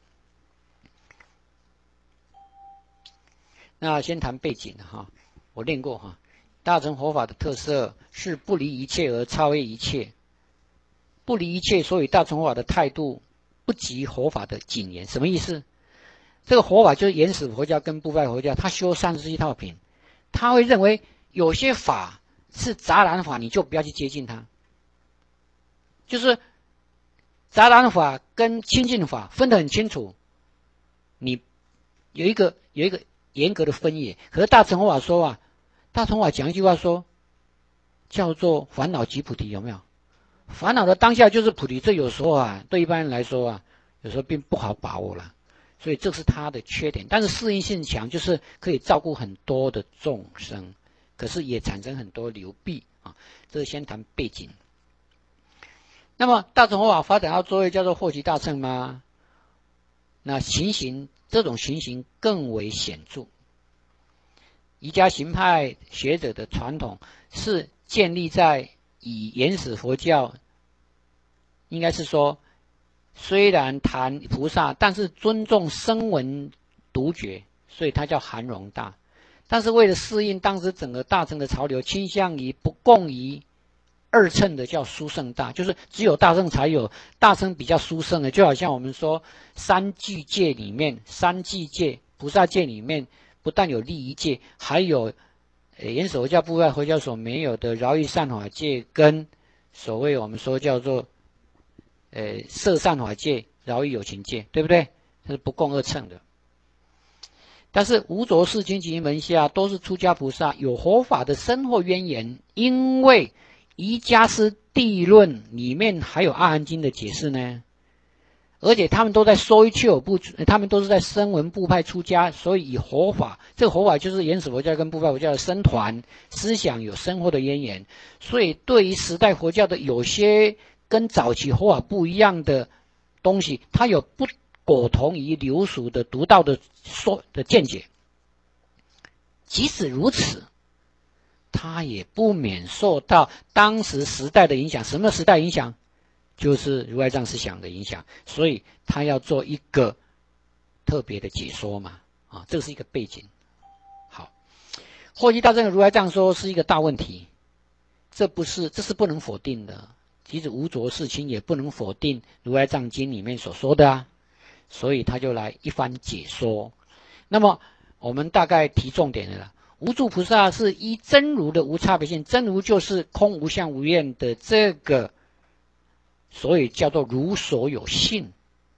那先谈背景哈，我练过哈。大乘佛法的特色是不离一切而超越一切，不离一切，所以大乘佛法的态度不及佛法的谨严。什么意思？这个佛法就是原始佛教跟部派佛教，他修三十一套品，他会认为有些法是杂染法，你就不要去接近它。就是杂染法跟清净法分得很清楚，你有一个有一个严格的分野。可是大乘佛法说啊，大乘佛法讲一句话说，叫做烦恼即菩提，有没有？烦恼的当下就是菩提，这有时候啊，对一般人来说啊，有时候并不好把握了，所以这是它的缺点。但是适应性强，就是可以照顾很多的众生，可是也产生很多流弊啊。这是先谈背景。那么大乘佛法发展到最后叫做获集大乘吗？那情形这种情形更为显著。瑜伽行派学者的传统是建立在以原始佛教，应该是说虽然谈菩萨，但是尊重声闻独觉，所以它叫含容大。但是为了适应当时整个大乘的潮流，倾向于不共于二乘的叫殊胜大，就是只有大乘才有，大乘比较殊胜的，就好像我们说三具界里面，三具界菩萨界里面不但有利益界，还有呃原始佛教部派佛教所没有的饶益善法界，跟所谓我们说叫做呃摄善法界、饶益有情界，对不对？这是不共二乘的。但是无着世亲及门下都是出家菩萨，有佛法的深厚渊源，因为瑜伽师地论里面还有阿含经的解释呢，而且他们都在说一切有部，他们都是在声闻部派出家，所以以佛法，这个佛法就是原始佛教跟部派佛教的僧团思想有深厚的渊源，所以对于时代佛教的有些跟早期佛法不一样的东西，它有不苟同于流俗的独到的说的见解。即使如此，他也不免受到当时时代的影响。什么时代影响？就是如来藏思想的影响，所以他要做一个特别的解说嘛，啊，这是一个背景。好，获集大乘的如来藏说是一个大问题，这不是，这是不能否定的。即使无着世亲也不能否定如来藏经里面所说的啊，所以他就来一番解说。那么我们大概提重点的了。无住菩萨是依真如的无差别性，真如就是空无相无愿的这个，所以叫做如所有性，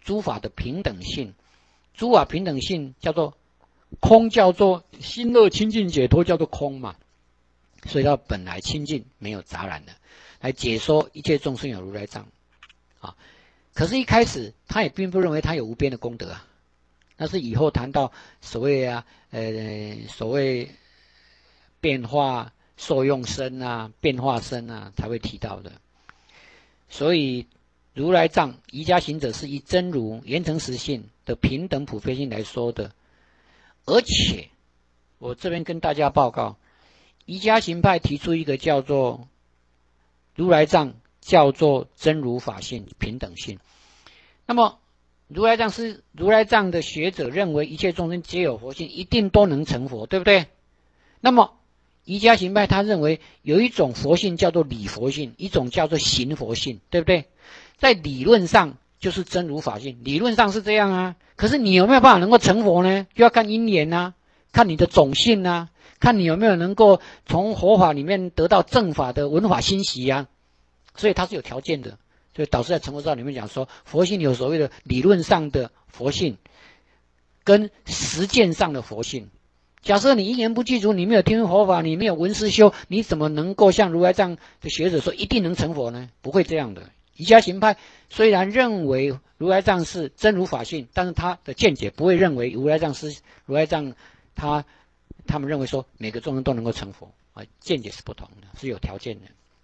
诸法的平等性，诸法平等性叫做空，叫做心乐清净解脱，叫做空嘛。所以它本来清净没有杂染的，来解说一切众生有如来藏啊。可是，一开始他也并不认为他有无边的功德啊。那是以后谈到所谓啊，呃，所谓变化受用身啊、变化身啊，才会提到的。所以，如来藏瑜伽行者是以真如严成实性的平等普遍性来说的。而且，我这边跟大家报告，瑜伽行派提出一个叫做如来藏，叫做真如法性平等性。那么，如来藏是如来藏的学者认为一切众生皆有佛性，一定都能成佛，对不对？那么瑜伽行派他认为有一种佛性叫做理佛性，一种叫做行佛性，对不对？在理论上就是真如法性，理论上是这样啊。可是你有没有办法能够成佛呢？就要看因缘啊，看你的种性啊，看你有没有能够从佛法里面得到正法的闻法欣喜啊。所以它是有条件的。所以导师在成佛照里面讲说，佛性有所谓的理论上的佛性，跟实践上的佛性。假设你一言不具足，你没有听佛法，你没有闻思修，你怎么能够像如来藏的学者说一定能成佛呢？不会这样的。瑜伽行派虽然认为如来藏是真如法性，但是他的见解不会认为如来藏是如来藏他他们认为说每个众生都能够成佛啊，见解是不同的，是有条件的。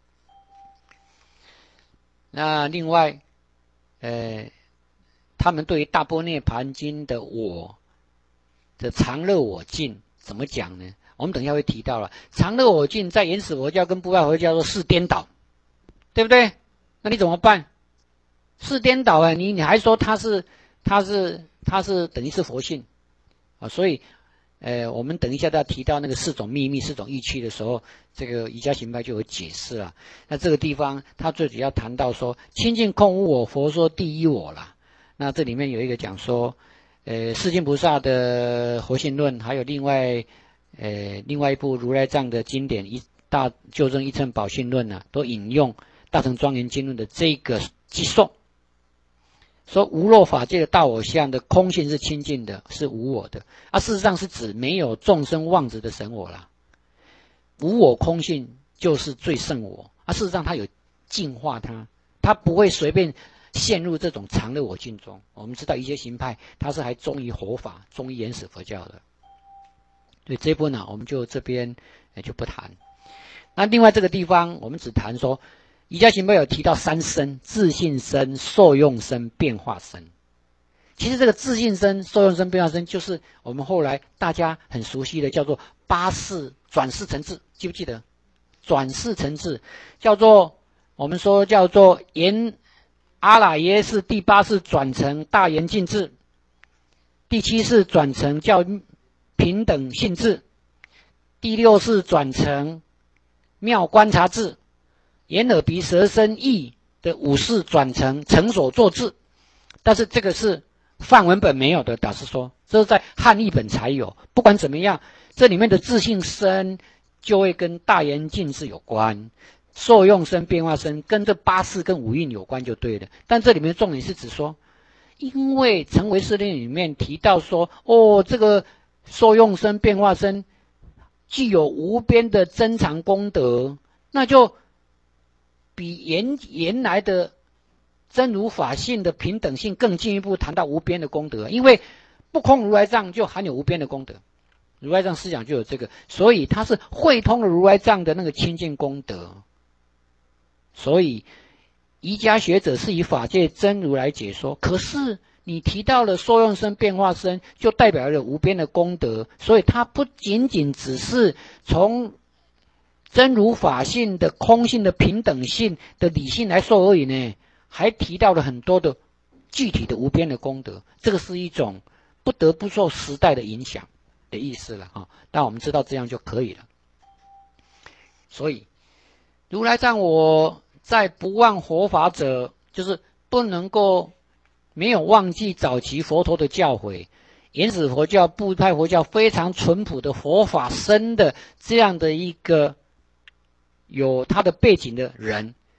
那另外，呃，他们对于大般涅盘经的我的常乐我净怎么讲呢？我们等一下会提到了，常乐我净在原始佛教跟部派佛教都是颠倒，对不对？那你怎么办？是颠倒啊！你你还说它是它是它是等于是佛性啊，所以。呃，我们等一下要提到那个四种秘密、四种义趣的时候，这个瑜伽行派就有解释了。那这个地方，他最主要谈到说，清净空无我，佛说第一我啦。那这里面有一个讲说，呃，世间菩萨的活性论，还有另外，呃，另外一部如来藏的经典《一大究证一乘宝性论》呢，都引用大乘庄严经论的这个记诵。说无漏法界的大我相的空性是清净的，是无我的啊。事实上是指没有众生妄执的神我啦。无我空性就是最胜我啊。事实上它有净化它，它不会随便陷入这种常乐我境中。我们知道一些行派它是还忠于佛法，忠于原始佛教的。所以这一部呢，我们就这边也就不谈。那另外这个地方，我们只谈说。瑜伽行派有提到三身：自性身、受用身、变化身。其实这个自性身、受用身、变化身，就是我们后来大家很熟悉的叫做八识转世成智，记不记得？转世成智叫做我们说叫做言阿赖耶识第八识转成大圆净智，第七识转成叫平等性智，第六识转成妙观察智。眼耳鼻舌身意的五识转成成所作智，但是这个是梵文本没有的，导师说这是在汉译本才有。不管怎么样，这里面的自性身就会跟大圆净智有关，受用身、变化身跟这八识跟五蕴有关就对了。但这里面重点是指说，因为成唯识论里面提到说，哦，这个受用身、变化身具有无边的增长功德，那就比原原来的真如法性的平等性更进一步谈到无边的功德，因为不空如来藏就含有无边的功德，如来藏思想就有这个，所以它是汇通了如来藏的那个清净功德。所以瑜伽学者是以法界真如来解说，可是你提到了受用身、变化身，就代表了无边的功德，所以它不仅仅只是从真如法性的空性的平等性的理性来说而已呢，还提到了很多的具体的无边的功德，这个是一种不得不受时代的影响的意思了啊。但我们知道这样就可以了。所以如来藏我在不忘佛法者，就是不能够没有忘记早期佛陀的教诲，原始佛教、部派佛教非常淳朴的佛法深的这样的一个有他的背景的人，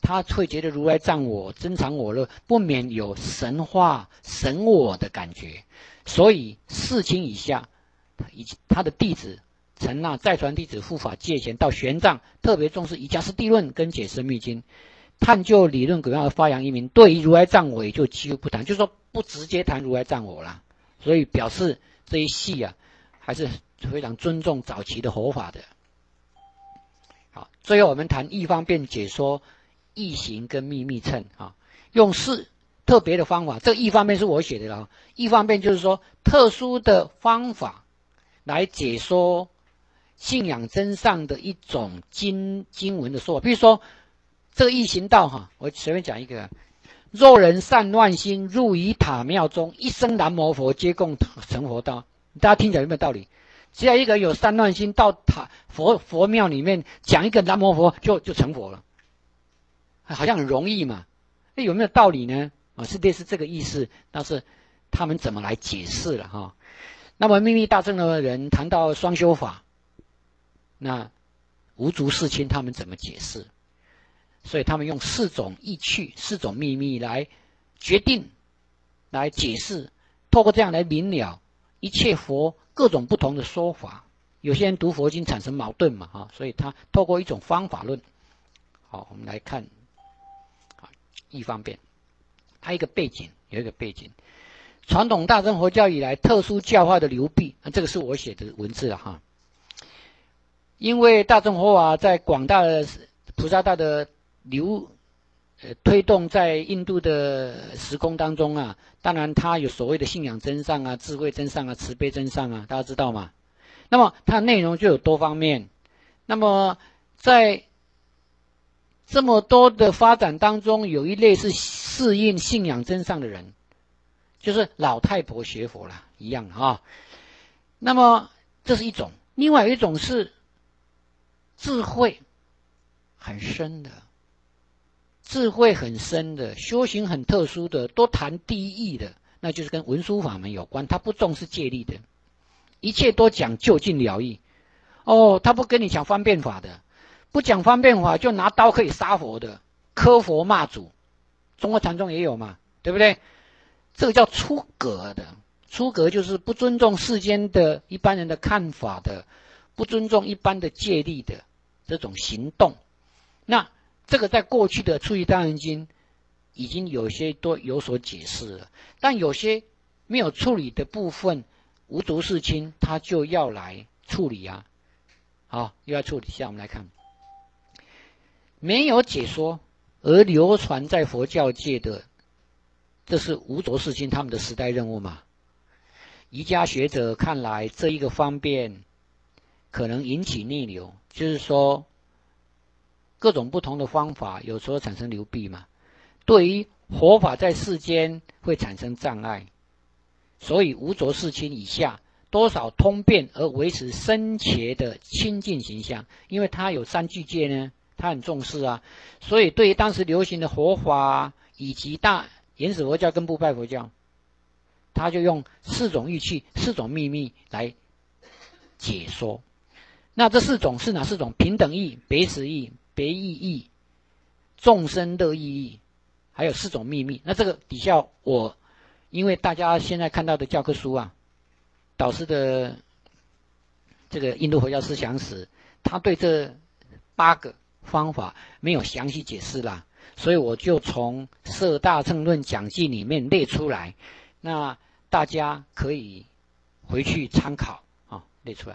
他会觉得如来藏我，珍藏我乐，不免有神化神我的感觉。所以世亲以下，他的弟子承那再传弟子护法戒贤到玄奘，特别重视以迦斯地论跟解释密经，探究理论轨道而发扬一名。对于如来藏我也就几乎不谈，就是说不直接谈如来藏我啦。所以表示这一系啊，还是非常尊重早期的佛法的。好，最后我们谈一方便解说异行跟秘密称啊，用是特别的方法。这一方面是我写的了，一方面就是说特殊的方法来解说信仰真相的一种经经文的说法。比如说这个异行道哈，我随便讲一个：若人散乱心，入于塔庙中，一生南无佛，皆共成佛道。大家听起来有没有道理？只要一个有散乱心，到塔佛佛庙里面讲一个南无佛，就就成佛了，好像很容易嘛。那有没有道理呢？啊，是类似这个意思，但是他们怎么来解释了哈？那么秘密大乘的人谈到双修法，那无足世亲他们怎么解释？所以他们用四种意趣、四种秘密来决定、来解释，透过这样来明了一切佛各种不同的说法。有些人读佛经产生矛盾嘛，哈，所以他透过一种方法论。好，我们来看，啊，一方面，它一个背景，有一个背景，传统大乘佛教以来特殊教化的流弊，啊，这个是我写的文字了哈。因为大乘佛法在广大的菩萨道的流呃推动在印度的时空当中啊，当然它有所谓的信仰真相啊、智慧真相啊、慈悲真相啊，大家知道吗？那么它的内容就有多方面。那么在这么多的发展当中，有一类是适应信仰真相的人，就是老太婆学佛啦，一样啊。那么这是一种，另外有一种是智慧很深的。智慧很深的，修行很特殊的，都谈第一义的，那就是跟文殊法门有关。他不重视戒律的，一切都讲就近了义。哦，他不跟你讲方便法的，不讲方便法就拿刀可以杀佛的，磕佛骂祖。中国禅宗也有嘛，对不对？这个叫出格的，出格就是不尊重世间的一般人的看法的，不尊重一般的戒律的这种行动。那这个在过去的《出离大乘经》已经有些都有所解释了，但有些没有处理的部分，无足世亲他就要来处理啊。好，又要处理一下，我们来看，没有解说而流传在佛教界的，这是无着世亲他们的时代任务嘛？瑜伽学者看来，这一个方便可能引起逆流，就是说各种不同的方法有时候产生流弊嘛，对于佛法在世间会产生障碍，所以无着世亲以下多少通变而维持深切的清净形象，因为他有三具戒呢，他很重视啊，所以对于当时流行的佛法以及大原始佛教跟部派佛教，他就用四种义趣、四种秘密来解说。那这四种是哪四种？平等义、别实义、别义义、众生乐意义，还有四种秘密。那这个底下我，因为大家现在看到的教科书啊，导师的这个印度佛教思想史，他对这八个方法没有详细解释啦，所以我就从《摄大乘论讲记》里面列出来，那大家可以回去参考啊，列出来。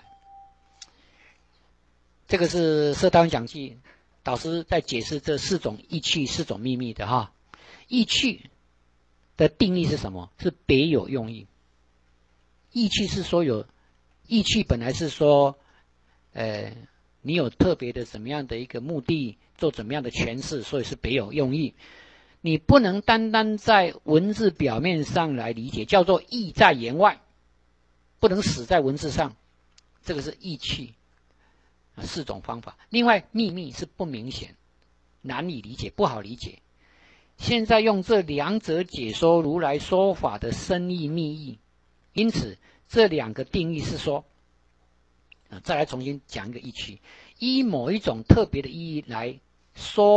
这个是《摄大乘讲记》，导师在解释这四种义趣、四种秘密的哈。义趣的定义是什么？是别有用意。义趣是说有，义趣本来是说，呃，你有特别的怎么样的一个目的，做怎么样的诠释，所以是别有用意。你不能单单在文字表面上来理解，叫做意在言外，不能死在文字上，这个是义趣。四种方法，另外秘密是不明显，难以理解，不好理解。现在用这两者解说如来说法的深意密意，因此这两个定义是说，再来重新讲一个义趣，依某一种特别的意义来说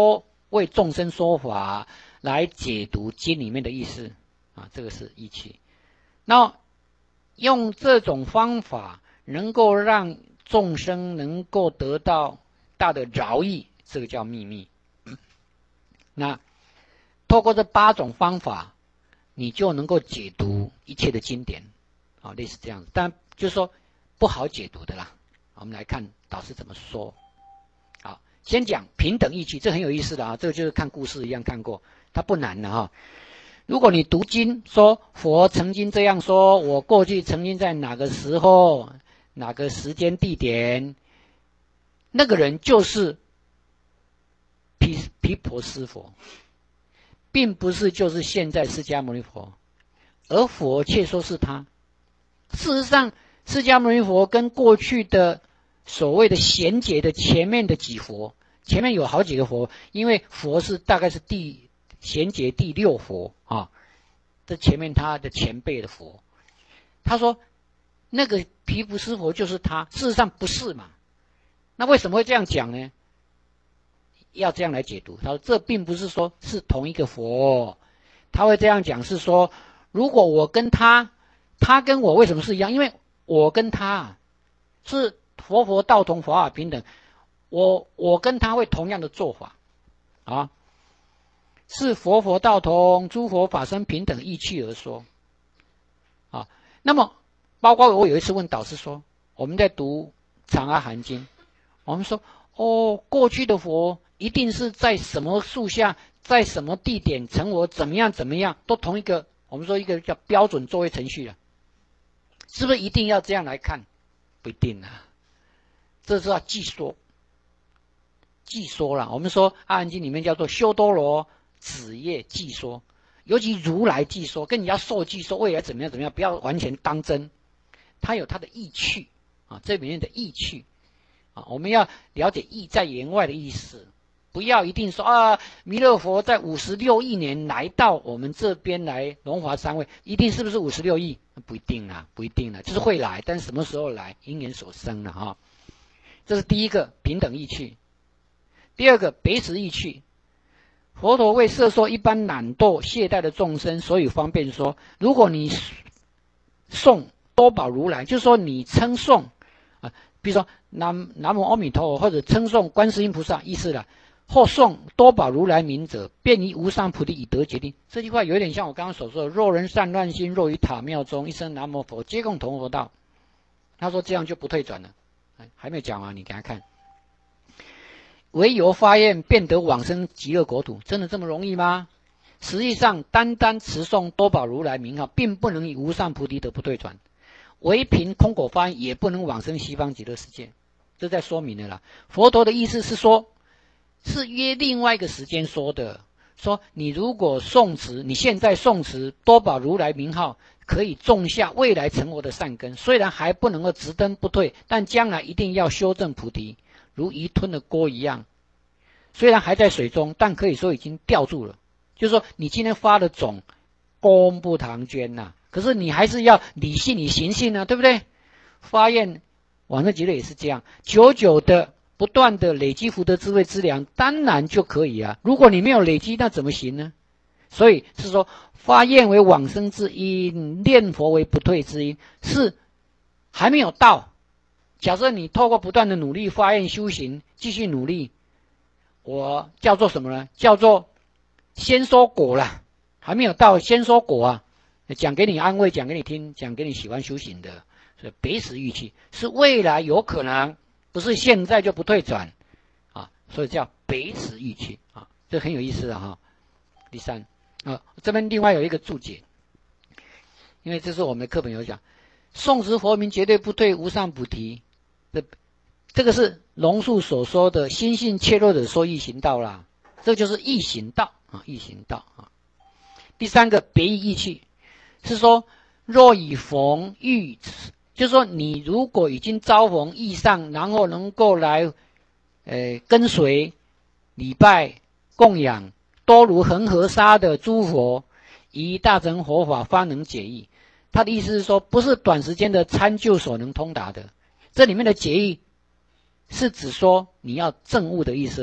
为众生说法来解读经里面的意思啊，这个是义气。那用这种方法能够让众生能够得到大的饶益，这个叫秘密。那透过这八种方法，你就能够解读一切的经典啊，类似这样子。但就是说不好解读的啦。我们来看导师怎么说。好，先讲平等义气，这很有意思的啊，这个就是看故事一样看过，它不难的哈。如果你读经说佛曾经这样说，我过去曾经在哪个时候、哪个时间地点，那个人就是毗毗婆尸佛，并不是就是现在释迦牟尼佛，而佛却说是他。事实上，释迦牟尼佛跟过去的所谓的贤劫的前面的几佛，前面有好几个佛，因为佛是大概是第贤劫第六佛啊，这前面他的前辈的佛，他说那个毗婆尸佛就是他，事实上不是嘛？那为什么会这样讲呢？要这样来解读，他说这并不是说是同一个佛，他会这样讲是说，如果我跟他，他跟我为什么是一样？因为我跟他是佛佛道同，法法平等，我我跟他会同样的做法啊，是佛佛道同，诸佛法身平等，义气而说啊。那么包括我有一次问导师说，我们在读长阿含经，我们说哦，过去的佛一定是在什么树下，在什么地点成佛，怎么样怎么样，都同一个，我们说一个叫标准作为程序了，是不是一定要这样来看？不一定啊，这是要记说，记说了。我们说阿含经里面叫做修多罗子业记说，尤其如来记说，跟人家受记说未来怎么样怎么样，不要完全当真，它有它的意趣啊，这里面的意趣啊，我们要了解意在言外的意思。不要一定说啊，弥勒佛在五十六亿年来到我们这边来龙华三位，一定是不是五十六亿？不一定啦，不一定啦，就是会来，但是什么时候来，因缘所生了哈。这是第一个平等义趣。第二个别实义趣，佛陀为摄受一般懒惰懈怠的众生，所以方便说，如果你诵多宝如来，就是说你称颂啊，比如说南南无阿弥陀佛，或者称颂观世音菩萨，意思了。或诵多宝如来名者，便于无上菩提以得决定。这句话有点像我刚刚所说的，若人善乱心，若于塔庙中，一声南无佛，皆共同佛道。他说这样就不退转了，还没有讲完，你给他看。唯有发愿，便得往生极乐国土，真的这么容易吗？实际上，单单持诵多宝如来名号，并不能以无上菩提得不退转。唯凭空口发愿，也不能往生西方极乐世界。这在说明了啦。佛陀的意思是说，是约另外一个时间说的，说你如果诵持，你现在诵持多宝如来名号，可以种下未来成佛的善根，虽然还不能够直登不退，但将来一定要修正菩提，如鱼吞了锅一样。虽然还在水中，但可以说已经吊住了。就是说，你今天发的种，功不唐捐呐、啊，可是你还是要理性以行信啊，对不对？发愿往生极乐也是这样，久久的。不断的累积福德智慧资粮，当然就可以啊。如果你没有累积，那怎么行呢？所以是说，发愿为往生之因，念佛为不退之因，是还没有到。假设你透过不断的努力发愿修行，继续努力，我叫做什么呢？叫做先说果了，还没有到先说果啊。讲给你安慰，讲给你听，讲给你喜欢修行的，所以别实义气是未来有可能。不是现在就不退转啊，所以叫别实义气啊，这很有意思的哈。第三啊，这边另外有一个注解，因为这是我们的课本有讲，诵持佛名绝对不退无上菩提，这这个是龙树所说的心性切弱者说易行道啦，这就是易行道啊，易行道啊。第三个别义义气是说，若以逢遇。就是说，你如果已经遭逢遇上，然后能够来，呃，跟随、礼拜、供养，多如恒河沙的诸佛，以大乘佛法方能解义。他的意思是说，不是短时间的参究所能通达的。这里面的解义，是指说你要证悟的意思啦。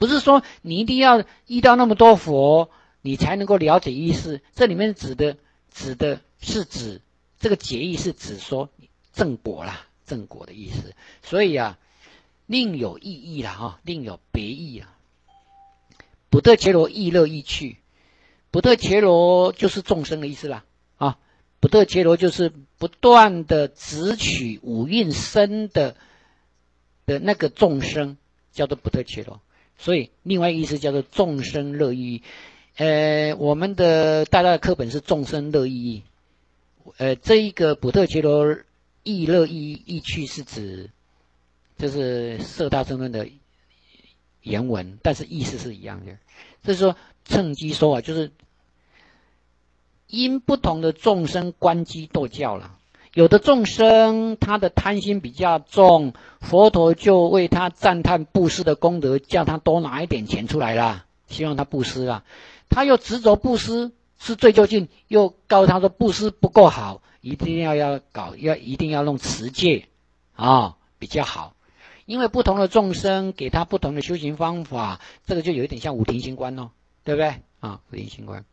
不是说你一定要遇到那么多佛，你才能够了解意思。这里面指的指的是指这个解义是指说正果啦，正果的意思。所以啊，另有意义啦哈，另有别意啊。不特伽罗意乐意趣，不特伽罗就是众生的意思啦啊，不特伽罗就是不断的直取五蕴身的的那个众生，叫做不特伽罗。所以另外意思叫做众生乐意。呃，我们的大家的课本是众生乐意。呃，这一个不特伽罗意乐意意趣是指，这是摄大乘论的原文，但是意思是一样的。就是说乘机说法，就是因不同的众生观机斗教了。有的众生他的贪心比较重，佛陀就为他赞叹布施的功德，叫他多拿一点钱出来啦，希望他布施啦。他又执着布施是最究竟，又告诉他说布施不够好，一定要要搞，要一定要弄持戒啊、哦、比较好。因为不同的众生给他不同的修行方法，这个就有一点像五停心观哦，对不对啊？五停心观，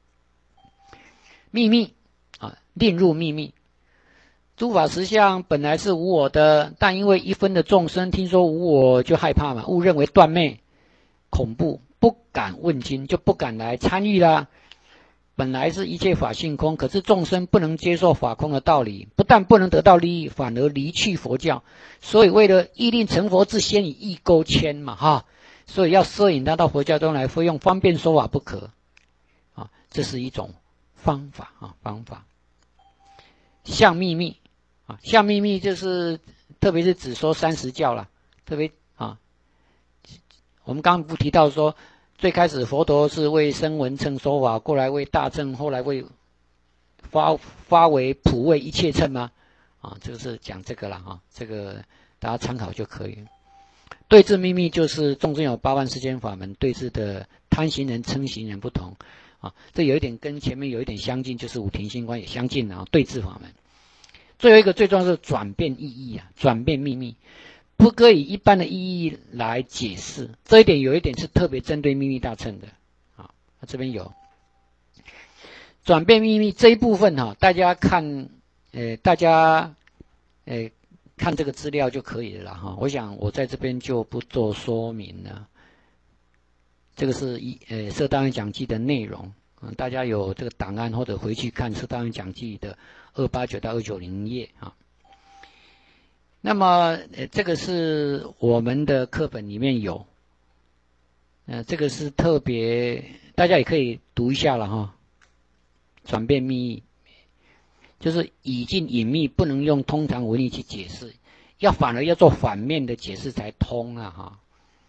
秘密啊，令入秘密。诸法实相本来是无我的，但因为一分的众生听说无我就害怕嘛，误认为断灭，恐怖，不敢问经，就不敢来参与啦。本来是一切法性空，可是众生不能接受法空的道理，不但不能得到利益，反而离去佛教。所以为了意令成佛之先以意勾牵嘛哈，所以要摄引他到佛教中来，非用方便说法不可啊，这是一种方法啊方法。相秘密啊，相秘密就是特别是只说三十教啦，特别啊，我们刚刚不提到说，最开始佛陀是为声闻乘说法，过来为大乘，后来为发发为普为一切乘吗？啊，这个是讲这个啦哈，这个大家参考就可以。对治秘密就是众生有八万世间法门，对治的贪行人、嗔行人不同啊，这有一点跟前面有一点相近，就是五停心观也相近啊，对治法门。最后一个最重要是转变意义啊，转变秘密，不可以一般的意义来解释。这一点有一点是特别针对秘密大乘的啊，这边有转变秘密这一部分哈、啊，大家看，呃，大家呃看这个资料就可以了哈、啊。我想我在这边就不做说明了。这个是一呃摄大愿讲记的内容。嗯，大家有这个档案或者回去看摄大愿讲记的二八九到二九零页啊。那么，呃，这个是我们的课本里面有，呃，这个是特别，大家也可以读一下了哈。转变密意，就是已尽隐秘，不能用通常文意去解释，要反而要做反面的解释才通啊哈。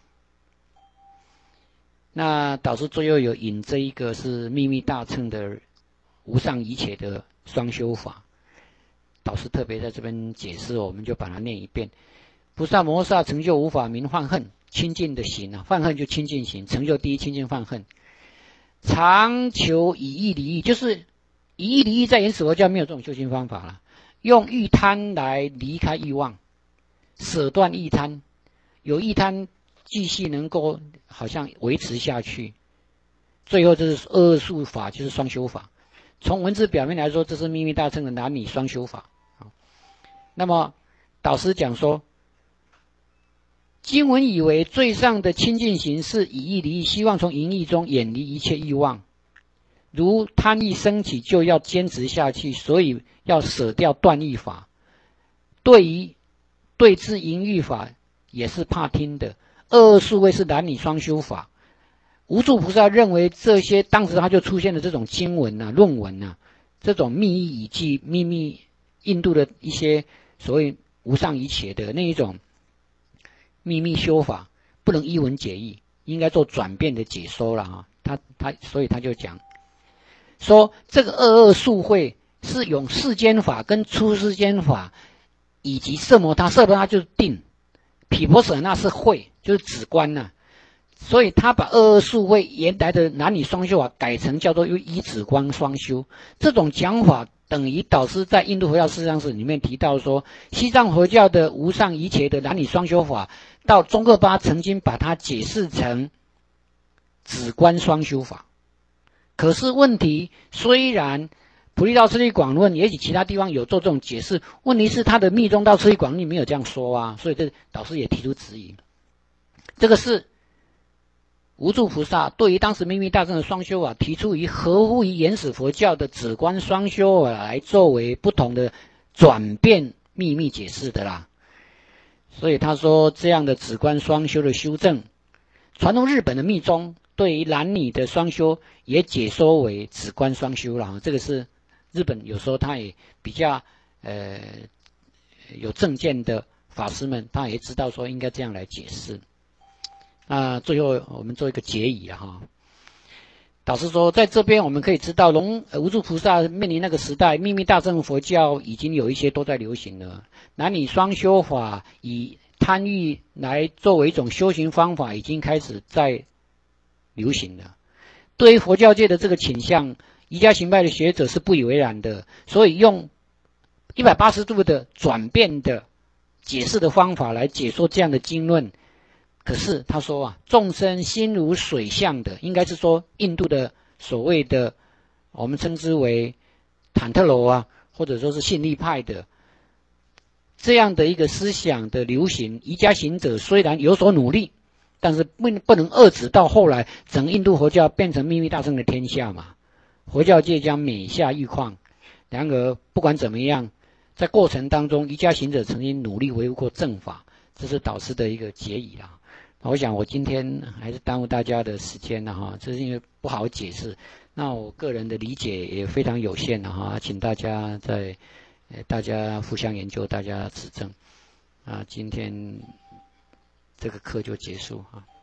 那导师最后有引这一个是秘密大乘的无上一切的双修法，导师特别在这边解释，我们就把它念一遍。菩萨摩萨成就无法名犯恨，清净的行啊，犯恨就清净行，成就第一清净犯恨。常求以义离义，就是以义离义，在原始佛教没有这种修行方法了，用欲贪来离开欲望，舍断欲贪，有欲贪继续能够好像维持下去，最后这是二二术法，就是双修法。从文字表面来说，这是秘密大乘的男女双修法。那么导师讲说，经文以为最上的清净行是以义离义，希望从淫欲中远离一切欲望，如贪欲升起就要坚持下去，所以要舍掉断欲法。对于对治淫欲法也是怕听的。二二数位是男女双修法，无著菩萨认为这些当时他就出现了这种经文啊、论文啊，这种密意以及秘密印度的一些所谓无上一切的那一种秘密修法，不能一文解义，应该做转变的解说了哈。他他所以他就讲说，这个二二数会是用世间法跟出世间法以及色摩他，色摩他就是定。毗婆舍那是慧，就是止观呐、啊，所以他把二二数位原来的男女双修法改成叫做依止观双修。这种讲法等于导师在印度佛教思想史里面提到说，西藏佛教的无上一切的男女双修法，到宗喀巴曾经把它解释成止观双修法。可是问题虽然菩提道次第广论也许其他地方有做这种解释，问题是他的密宗道次第广论没有这样说啊，所以这导师也提出质疑。这个是无著菩萨对于当时秘密大乘的双修法提出以合乎于原始佛教的止观双修法来作为不同的转变秘密解释的啦。所以他说这样的止观双修的修正，传统日本的密宗对于男女的双修也解说为止观双修啦。这个是日本有时候他也比较呃有正见的法师们，他也知道说应该这样来解释。那最后我们做一个结语啊哈。导师说，在这边我们可以知道，龙无著菩萨面临那个时代，秘密大乘佛教已经有一些都在流行了。男女双修法以贪欲来作为一种修行方法，已经开始在流行了。对于佛教界的这个倾向，瑜伽行派的学者是不以为然的，所以用一百八十度的转变的解释的方法来解说这样的经论。可是他说啊，众生心如水象的，应该是说印度的所谓的我们称之为坦特罗啊，或者说是信力派的这样的一个思想的流行，瑜伽行者虽然有所努力，但是不不能遏制到后来整个印度佛教变成秘密大乘的天下嘛，佛教界将每下愈况。然而不管怎么样，在过程当中瑜伽行者曾经努力维护过正法，这是导师的一个结语啦。我想我今天还是耽误大家的时间了哈，这是因为不好解释，那我个人的理解也非常有限了哈，请大家在大家互相研究，大家指正啊，今天这个课就结束啊。